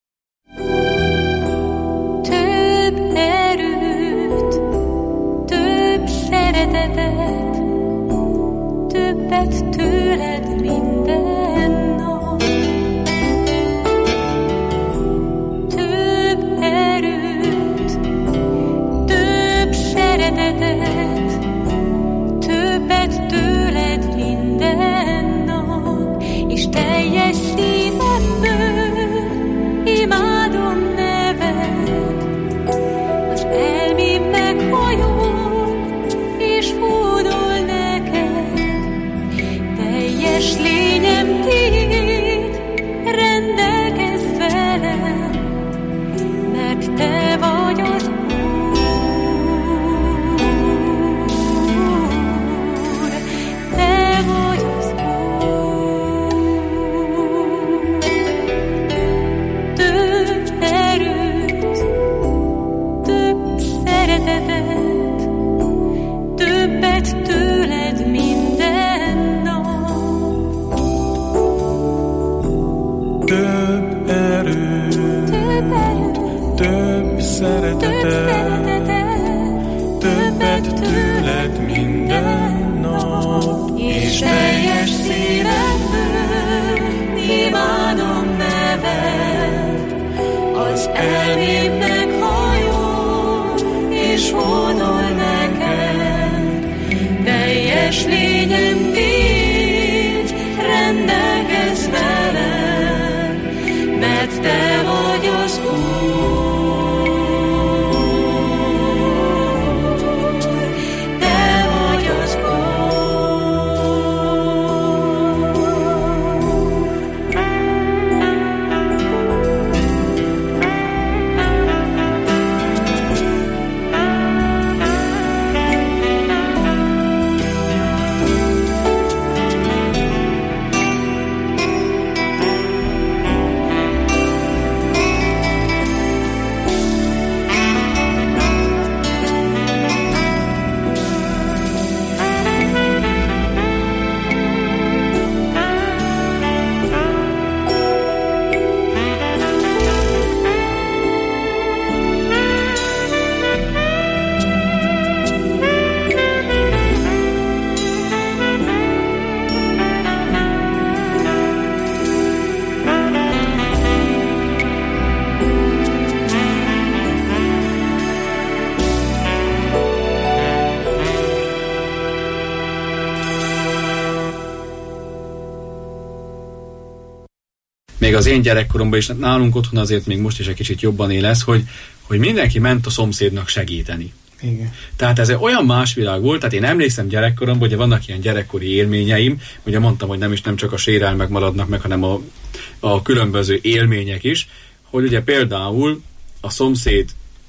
Több erőt, több szeretetet, többet tőled minden nap. Több erőt, több szeretetet, többet tőled minden nap, és teljes szívemből imádom neved. Az elmém meghajol, és hódol neked. Teljes lényem tiéd, rendelkezz velem, mert te vagy az Úr, te vagy az Úr. Több erőt, több szeretetet, többet tőled minden nap. Több erőt, több szeretetet, többet tőled minden nap, és teljes szívemből imádom neved. Az elmém meghajol, és hódol neked. Teljes lényem tiéd, rendelkezz velem, mert te vagy az Úr, te vagy az Még az én gyerekkoromban is, nálunk otthon azért még most is egy kicsit jobban élesz, hogy mindenki ment a szomszédnak segíteni. Igen. Tehát ez olyan más világ volt, tehát én emlékszem gyerekkoromban, hogy vannak ilyen gyerekkori élményeim, ugye mondtam, hogy nem csak a sérelmek maradnak meg, hanem a különböző élmények is, hogy ugye például a szomszéd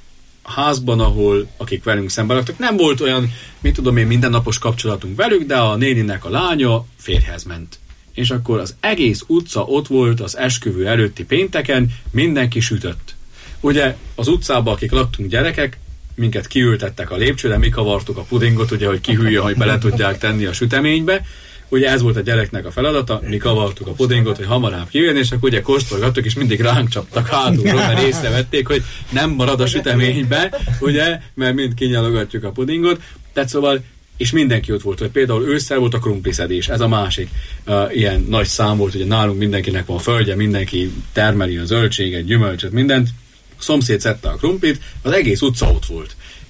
házban, akik velünk szemben laktak, nem volt olyan, mit tudom én, mindennapos kapcsolatunk velük, de a néninek a lánya férjhez ment. És akkor az egész utca ott volt az esküvő előtti pénteken, mindenki sütött. Ugye az utcában, akik laktunk gyerekek, minket kiültettek a lépcsőre, mi kavartuk a pudingot, ugye, hogy kihűljön, hogy bele tudják tenni a süteménybe. Ugye ez volt a gyereknek a feladata, mi kavartuk a pudingot, hogy hamarabb kijön, és akkor ugye kóstolgattuk, és mindig ránk csaptak hátulról, mert észrevették, hogy nem marad a süteménybe, ugye, mert mind kinyalogatjuk a pudingot. Tehát szóval, és mindenki ott volt, hogy például ősszel volt a krumpliszedés, ez a másik ilyen nagy szám volt, ugye nálunk mindenkinek van földje, mindenki termeli a zöldséget, gyümölcsöt, mindent, a szomszéd szedte a krumplit, az egész utca ott volt.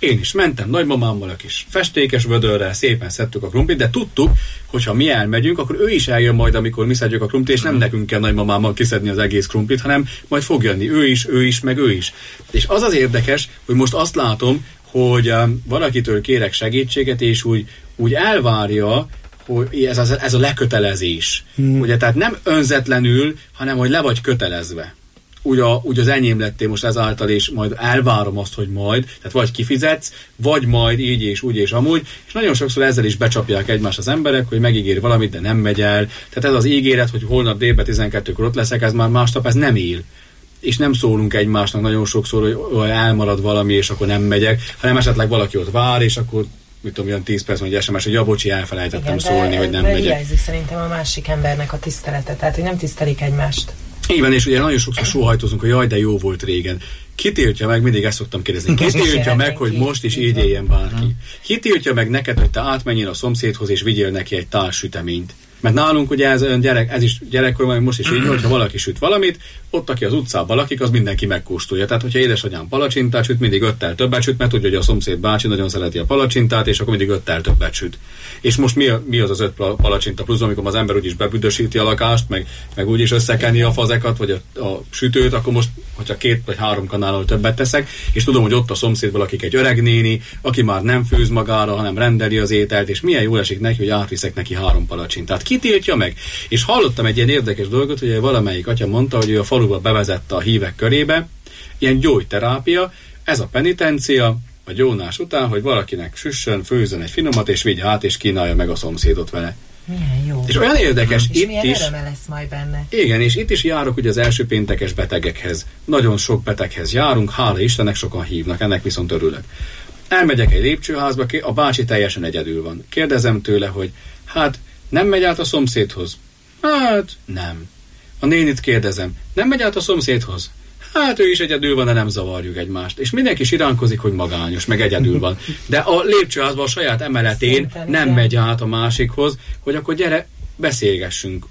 Én is mentem nagymamámmal a kis festékes vödörrel, szépen szedtük a krumplit, de tudtuk, hogy ha mi elmegyünk, akkor ő is eljön majd, amikor mi szedjük a krumplit, és nem nekünk kell nagymamámmal kiszedni az egész krumplit, hanem majd fog jönni ő is, meg ő is. És az az érdekes, hogy most azt látom, hogy valakitől kérek segítséget, és úgy elvárja, hogy ez a lekötelezés. Ugye, tehát nem önzetlenül, hanem hogy le vagy kötelezve. Úgy az enyém lettél most ezáltal, és majd elvárom azt, hogy majd, tehát vagy kifizetsz, vagy majd így és úgy és amúgy, és nagyon sokszor ezzel is becsapják egymást az emberek, hogy megígér valamit, de nem megy el. Tehát ez az ígéret, hogy holnap délben 12-kor ott leszek, ez már másnap, ez nem él. És nem szólunk egymásnak nagyon sokszor, hogy elmarad valami, és akkor nem megyek, hanem esetleg valaki ott vár, és akkor mit tudom, olyan 10 perc, hogy SMS, hogy ja, bocsi, elfelejtettem szólni, hogy nem megyek. Hiányzik szerintem a másik embernek a tisztelete, tehát hogy nem tisztelik egymást. Így van, és ugye nagyon sokszor sóhajtozunk, hogy jaj, de jó volt régen. Ki tiltja meg, mindig ezt szoktam kérdezni, ki tiltja meg, hogy most is így éljen bárki? Ki tiltja meg neked, hogy te átmenjél a szomszédhoz, és vigyél neki egy tál süteményt? Mert nálunk ugye ez is gyerekkorban, most is így, hogyha valaki süt valamit, ott, aki az utcában lakik, az mindenki megkóstolja. Tehát, hogyha édesanyám palacsintát süt, mindig 5-tel többet süt, mert tudja, hogy a szomszéd bácsi nagyon szereti a palacsintát, és akkor mindig 5-tel többet süt. És most mi az 5 palacsinta plusz, amikor az ember úgyis bebüdösíti a lakást, meg úgyis összekenni a fazekat, vagy a sütőt, akkor most, hogyha 2 vagy 3 kanálon többet teszek, és tudom, hogy ott a szomszédban lakik egy öreg néni, aki már nem főz magára, hanem rendeli az ételt, és milyen jól esik neki, hogy átviszek neki 3 palacsintát. Ki tiltja meg? És hallottam egy ilyen érdekes dolgot, hogy valamelyik atya mondta, hogy ő a faluba bevezette a hívek körébe, ilyen gyógyterápia, ez a penitencia a gyónás után, hogy valakinek süssön, főzön egy finomat, és vigye át, és kínálja meg a szomszédot vele. Milyen jó. És olyan érdekes, és itt milyen is. öröme lesz majd benne. Igen, és itt is járok ugye az első péntekes betegekhez. Nagyon sok beteghez járunk, hála Istennek, sokan hívnak, ennek viszont örülök. Elmegyek egy lépcsőházba, a bácsi teljesen egyedül van. Kérdezem tőle, hogy hát nem megy át a szomszédhoz? Hát nem. A nénit kérdezem, nem megy át a szomszédhoz? Hát ő is egyedül van, de nem zavarjuk egymást. És mindenki siránkozik, hogy magányos, meg egyedül van. De a lépcsőházban a saját emeletén nem megy át a másikhoz, hogy akkor gyere, beszélgessünk,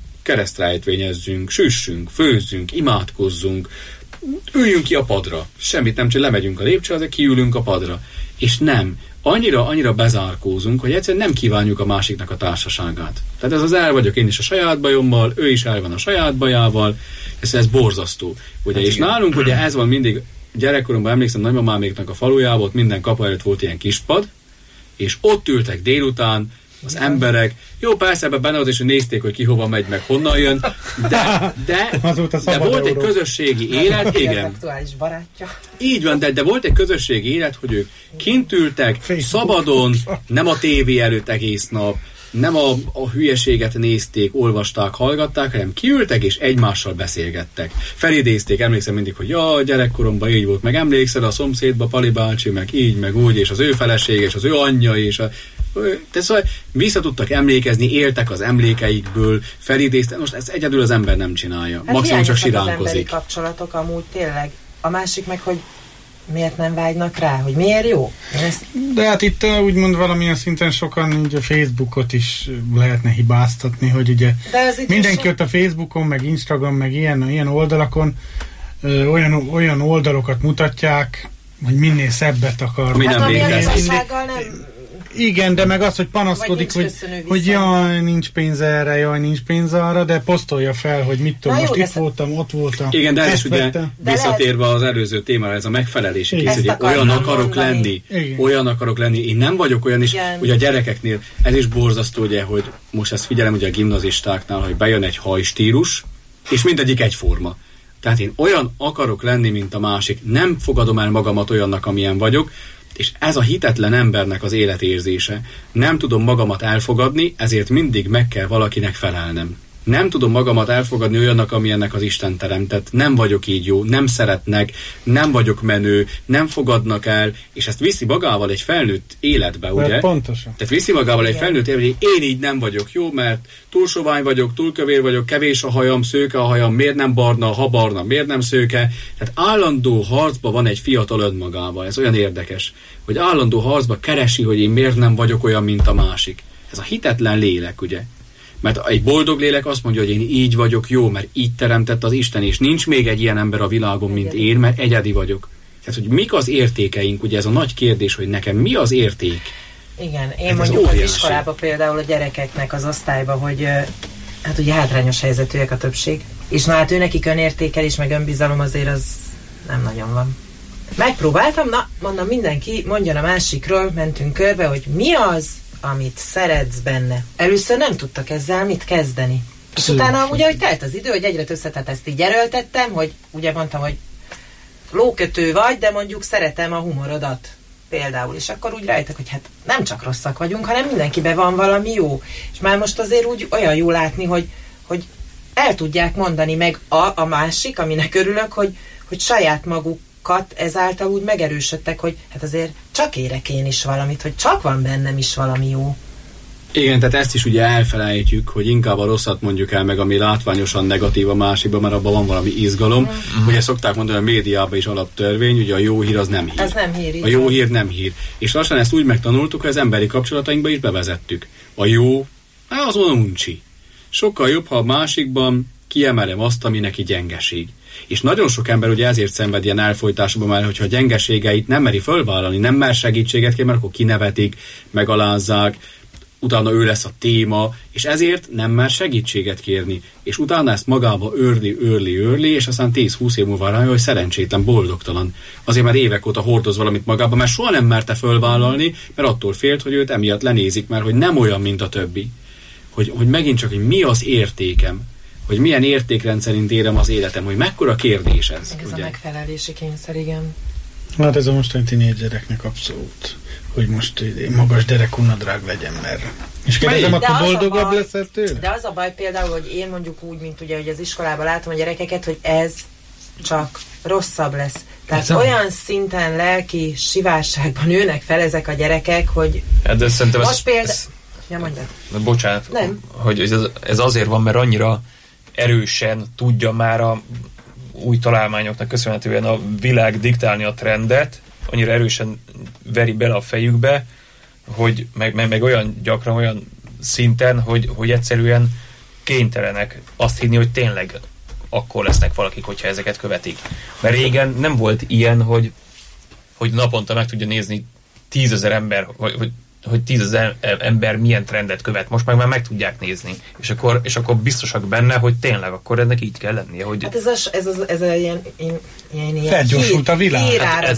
keresztrejtvényezzünk, süssünk, főzzünk, imádkozzunk, üljünk ki a padra. Semmit nem, csak lemegyünk a lépcsőházba, kiülünk a padra. És nem. Annyira bezárkózunk, hogy egyszerűen nem kívánjuk a másiknak a társaságát. Tehát ez az el vagyok én is a saját bajommal, ő is el van a saját bajával, ez borzasztó. Ugye, és nálunk ugye ez van mindig, gyerekkoromban emlékszem, nagymamáméknak a falujában, ott minden kapu előtt volt ilyen kispad, és ott ültek délután az emberek, jó, persze ebben benne volt, és nézték, hogy ki hova megy, meg honnan jön, de volt egy közösségi élet, igen. Aktuális barátja. Így van, de volt egy közösségi élet, hogy ők kint ültek, szabadon, nem a tévé előtt egész nap, nem a hülyeséget nézték, olvasták, hallgatták, hanem kiültek és egymással beszélgettek. Felidézték, emlékszem mindig, hogy ja, gyerekkoromban így volt, meg emlékszel a szomszédba, Pali bácsi, meg így, meg úgy, és az ő felesége, és az ő anyja, és tehát szóval vissza tudtak emlékezni, éltek az emlékeikből, felidéztek, most ezt egyedül az ember nem csinálja. Hát maximum csak siránkozik. Az siránkozik. emberi kapcsolatok amúgy tényleg. A másik meg, hogy miért nem vágynak rá, hogy miért jó? De hát itt úgymond valamilyen szinten sokan így a Facebookot is lehetne hibáztatni, hogy ugye mindenki ott a Facebookon, meg Instagram, meg ilyen oldalakon olyan oldalokat mutatják, hogy minél szebbet akar. Hát ami az igazsággal nem... Igen, de meg az, hogy panaszkodik, hogy jaj, nincs pénz erre, jaj, nincs pénz arra, de posztolja fel, hogy mit tudom, most itt voltam, ott voltam. Igen, de ez is ugye visszatérve az előző témára, ez a megfelelési kész, hogy olyan akarok lenni, olyan akarok lenni, én nem vagyok olyan, és ugye a gyerekeknél ez is borzasztó, ugye, hogy most ezt figyelem ugye a gimnazistáknál, hogy bejön egy hajstílus, és mindegyik egyforma. Tehát én olyan akarok lenni, mint a másik, nem fogadom el magamat olyannak, amilyen vagyok, és ez a hitetlen embernek az életérzése. Nem tudom magamat elfogadni, ezért mindig meg kell valakinek felelnem. Nem tudom magamat elfogadni olyannak, amilyennek az Isten teremtett. Nem vagyok így jó, nem szeretnek, nem vagyok menő, nem fogadnak el, és ezt viszi magával egy felnőtt életbe, ugye? Mert pontosan. Tehát viszi magával egy felnőtt életbe, hogy én így nem vagyok jó, mert túl sovány vagyok, túl kövér vagyok, kevés a hajam, szőke a hajam, miért nem barna, ha barna, miért nem szőke. Tehát állandó harcba van egy fiatal önmagával. Ez olyan érdekes, hogy állandó harcba keresi, hogy én miért nem vagyok olyan, mint a másik. Ez a hitetlen lélek, ugye? Mert egy boldog lélek azt mondja, hogy én így vagyok jó, mert így teremtett az Isten, és nincs még egy ilyen ember a világon, mint én, mert egyedi vagyok. Tehát, hogy mik az értékeink, ugye ez a nagy kérdés, hogy nekem mi az érték? Igen, én mondjuk az iskolában például a gyerekeknek az osztályban, hogy hát ugye hátrányos helyzetűek a többség, és na hát őnekik önértékelés, meg önbizalom azért az nem nagyon van. Megpróbáltam, mondom, mindenki mondjon a másikról, mentünk körbe, hogy mi az, amit szeretsz benne. Először nem tudtak ezzel mit kezdeni. És utána ugye, hogy telt az idő, hogy egyre többször, tehát ezt így erőltettem, hogy ugye mondtam, hogy lókötő vagy, de mondjuk szeretem a humorodat például, és akkor úgy rájöttek, hogy hát nem csak rosszak vagyunk, hanem mindenkiben van valami jó. És már most azért úgy olyan jó látni, hogy el tudják mondani meg a másik, aminek örülök, hogy saját magukat ezáltal úgy megerősödtek, hogy hát azért csak érek én is valamit, hogy csak van bennem is valami jó. Igen, tehát ezt is ugye elfelejtjük, hogy inkább a rosszat mondjuk el meg, ami látványosan negatív a másikban, mert abban van valami izgalom. Ugye szokták mondani, a médiában is alaptörvény, ugye a jó hír az nem hír. Ez nem hír. A jó hír nem hír. És lassan ezt úgy megtanultuk, hogy az emberi kapcsolatainkba is bevezettük. A jó, az olyan uncsi. Sokkal jobb, ha a másikban kiemelem azt, ami neki gyengeség. És nagyon sok ember ugye ezért szenved ilyen elfolytásban, mert hogyha a gyengeségeit nem meri fölvállalni, nem mer segítséget kérni, mert akkor kinevetik, megalázzák, utána ő lesz a téma, és ezért nem mer segítséget kérni. És utána ezt magába őrli, és aztán 10-20 év múlva rájön, hogy szerencsétlen, boldogtalan. Azért már évek óta hordoz valamit magába, mert soha nem merte fölvállalni, mert attól félt, hogy őt emiatt lenézik, mert hogy nem olyan, mint a többi. Hogy megint csak, hogy mi az értékem, hogy milyen értékrend szerint érem az életem, hogy mekkora kérdés ez. Ez ugye? A megfelelési kényszer, igen. Hát ez a mostani tínédzsereknek abszolút, hogy most magas derekú nadrág legyen, mert... És kérdezem, akkor boldogabb leszel tőle? De az a baj például, hogy én mondjuk úgy, mint ugye, hogy az iskolában látom a gyerekeket, hogy ez csak rosszabb lesz. Tehát olyan szinten lelki sivárságban nőnek fel ezek a gyerekek, hogy... De szerintem most például... Ja, mondjad. Bocsánat, nem. Hogy ez azért van, mert annyira erősen tudja már a új találmányoknak köszönhetően a világ diktálni a trendet, annyira erősen veri bele a fejükbe, hogy meg olyan gyakran, olyan szinten, hogy egyszerűen kénytelenek azt hinni, hogy tényleg akkor lesznek valakik, hogyha ezeket követik. Mert régen nem volt ilyen, hogy naponta meg tudja nézni 10 000 ember, hogy 10 000 ember milyen trendet követ. Most már meg tudják nézni. És akkor biztosak benne, hogy tényleg akkor ennek így kell lennie. Hogy... Hát ez a ilyen felgyorsult a világ.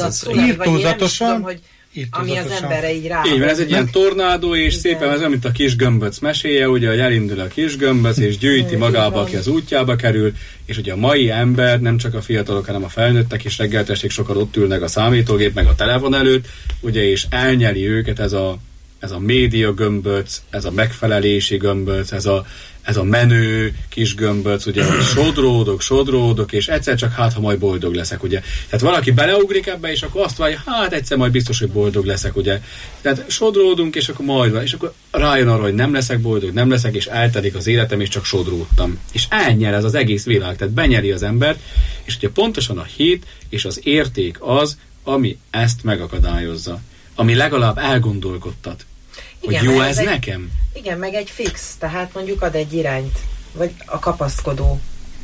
Írtózatosan, hogy ami az emberre így rá. Így van, ez egy ilyen tornádó, és szépen ez olyan, mint a kis gömböc meséje, ugye, hogy elindul a kis gömböc, és gyűjti magába, aki az útjába kerül, és ugye a mai ember, nem csak a fiatalok, hanem a felnőttek is reggeltestig sokan ott ülnek a számítógép, meg a telefon előtt, ugye, és elnyeli őket ez a média gömböc, ez a megfelelési gömböc, ez a menő kis gömböc, ugye, hogy sodródok, és egyszer csak ha majd boldog leszek, ugye. Tehát valaki beleugrik ebbe, és akkor azt várja, egyszer majd biztos, hogy boldog leszek, ugye. Tehát sodródunk, és akkor majd, és akkor rájön arra, hogy nem leszek boldog, nem leszek, és eltelik az életem, és csak sodródtam. És elnyer ez az egész világ, tehát benyeri az embert, és ugye pontosan a hit és az érték az, ami ezt megakadályozza. Ami legalább elgondolkodtat. Hogy igen, jó ez nekem? Igen, meg egy fix, tehát mondjuk ad egy irányt, vagy a kapaszkodó.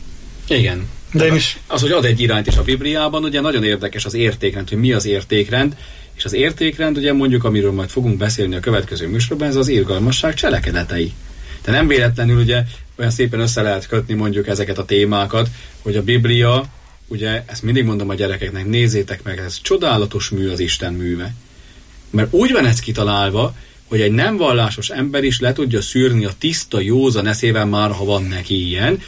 Igen. De az, hogy ad egy irányt is a Bibliában, ugye nagyon érdekes az értékrend, hogy mi az értékrend, és az értékrend, ugye mondjuk, amiről majd fogunk beszélni a következő műsorban, ez az irgalmasság cselekedetei. De nem véletlenül ugye olyan szépen össze lehet kötni mondjuk ezeket a témákat, hogy a Biblia, ugye ezt mindig mondom a gyerekeknek, nézzétek meg, ez csodálatos mű az Isten műve. Mert úgy van ez kitalálva, hogy egy nem vallásos ember is le tudja szűrni a tiszta, józan eszével már, ha van neki ilyen,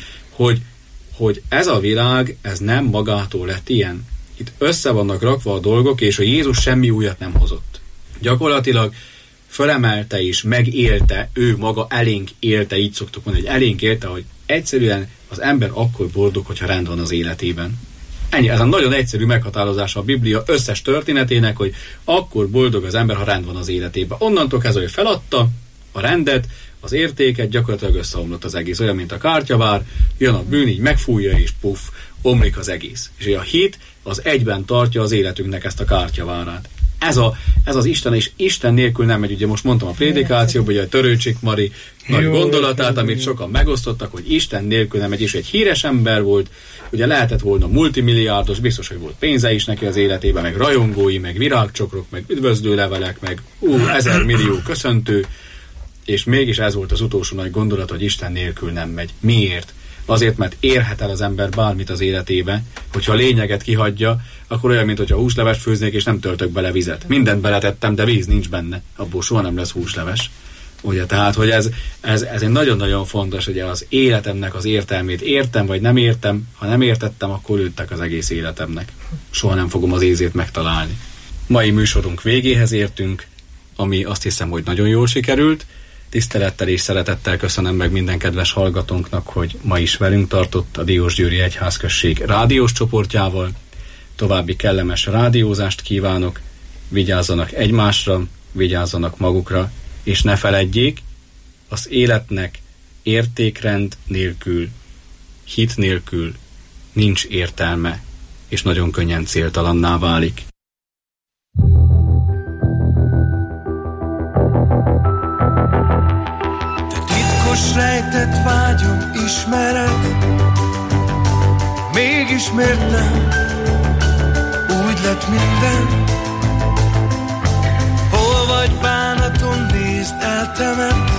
hogy ez a világ, ez nem magától lett ilyen. Itt össze vannak rakva a dolgok, és a Jézus semmi újat nem hozott. Gyakorlatilag fölemelte és megélte, ő maga elénk élte, így szoktuk mondani, hogy elénk élte, hogy egyszerűen az ember akkor boldog, hogyha rend van az életében. Ennyi, ez a nagyon egyszerű meghatározása a Biblia összes történetének, hogy akkor boldog az ember, ha rend van az életében. Onnantól kezdve, hogy feladta a rendet, az értéket, gyakorlatilag összeomlott az egész. Olyan, mint a kártyavár, jön a bűn, így megfújja, és puff, omlik az egész. És a hit az egyben tartja az életünknek ezt a kártyavárát. ez az Isten, és Isten nélkül nem megy. Ugye most mondtam a prédikációban, ugye a Törőcsik Mari nagy gondolatát, amit sokan megosztottak, hogy Isten nélkül nem megy, és egy híres ember volt, ugye lehetett volna multimilliárdos, biztos, hogy volt pénze is neki az életében, meg rajongói, meg virágcsokrok, meg üdvözlőlevelek, meg 1000 millió köszöntő, és mégis ez volt az utolsó nagy gondolat, hogy Isten nélkül nem megy. Miért? Azért, mert érhet el az ember bármit az életébe, hogyha a lényeget kihagyja, akkor olyan, mint hogyha húslevest főznék, és nem töltök bele vizet. Mindent beletettem, de víz nincs benne. Abból soha nem lesz húsleves. Ugye, tehát, hogy ez egy nagyon-nagyon fontos, hogy az életemnek az értelmét értem, vagy nem értem. Ha nem értettem, akkor lőttek az egész életemnek. Soha nem fogom az ízét megtalálni. Mai műsorunk végéhez értünk, ami azt hiszem, hogy nagyon jól sikerült. Tisztelettel és szeretettel köszönöm meg minden kedves hallgatónknak, hogy ma is velünk tartott a Diósgyőri Egyházközség rádiós csoportjával. További kellemes rádiózást kívánok, vigyázzanak egymásra, vigyázzanak magukra, és ne feledjék, az életnek értékrend nélkül, hit nélkül nincs értelme, és nagyon könnyen céltalanná válik. Rejtett vágyom ismeret, mégis miért nem úgy lett minden? Hol vagy bánatom, nézd eltemet,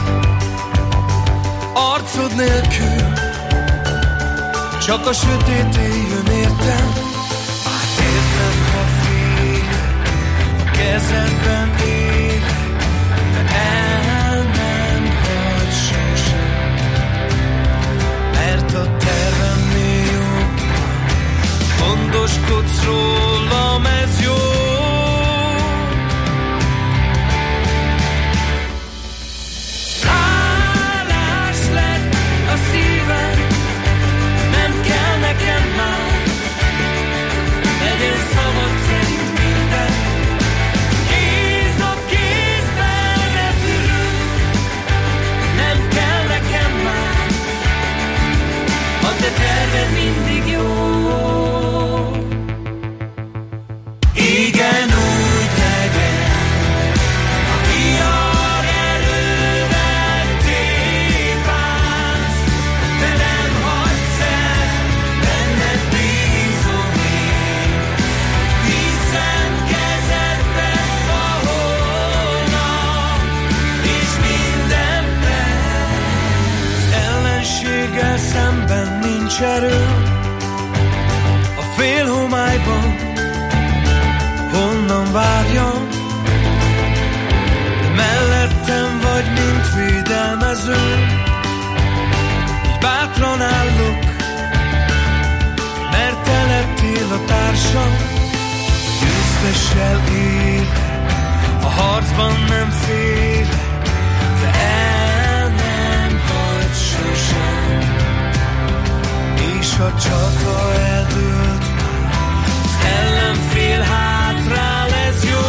arcod nélkül csak a sötét jön értem. Értem, ha félek, a kezedben élek, de el nem hagy sosem, mert a tervemnél jobban gondoskodsz rólam, ez jó. Hálás lett a szívem, nem kell nekem már, legyen szabad szerint minden. Kéz a kézben repülünk, nem kell nekem már, a te terved mindig jó. Igen, úgy legyen, a vihar erővel tépálsz, de nem hagysz el, benned bízom én, hiszen kezedben van holnap, és minden perc. Az ellenséggel szemben nincs erő, a félhomályban honnan várjam, de mellettem vagy, mint védelmező. Így bátran állok, mert te lettél a társam. Győztessel élek, a harcban nem félek, de el nem hagy sosem. És a csata eldőlt már, az ellenfél hátrál, ez jó.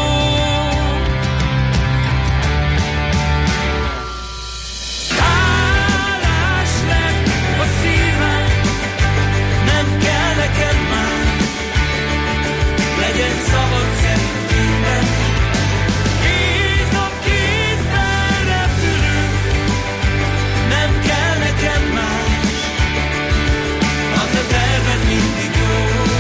Hálás lett a szívem, nem kell nekem már, legyen szabad szerint minden. Kéz a kézben repülünk, nem kell nekem más, a te terved mindig jó.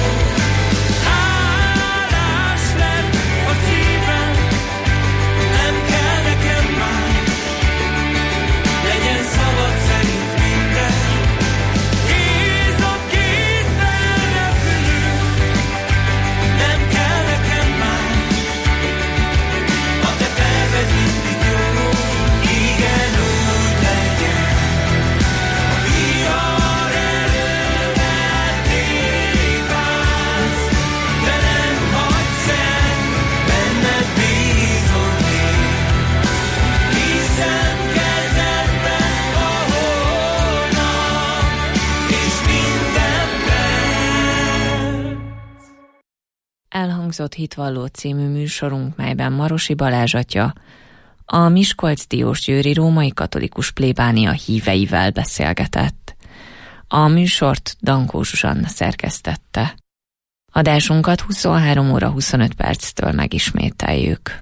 Hálás lett a szívem, nem kell nekem más, legyen szabad szerint minden. Kéz a kézben repülünk, nem kell nekem más, a te terved mindig jó. Igen, úgy legyen, a vihar erővel tépálsz, de nem hagysz el, benned bízom én, hiszen kezedben van holnap, és minden perc. Elhangzott Hitvalló című műsorunk, melyben Marosi Balázs atya a Miskolc-Diósgyőri római katolikus plébánia híveivel beszélgetett. A műsort Dankó Zsuzsanna szerkesztette. Adásunkat 23 óra 25 perctől megismételjük.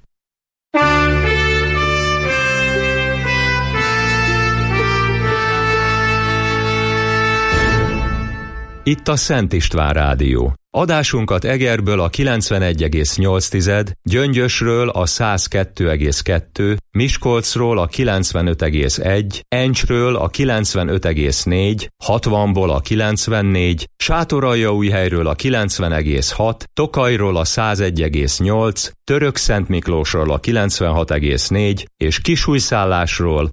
Itt a Szent István Rádió. Adásunkat Egerből a 91,8, Gyöngyösről a 102,2, Miskolcról a 95,1, Encsről a 95,4, 60-ból a 94, Sátoraljaújhelyről a 90,6, Tokajról a 101,8, Törökszentmiklósról a 96,4 és Kisújszállásról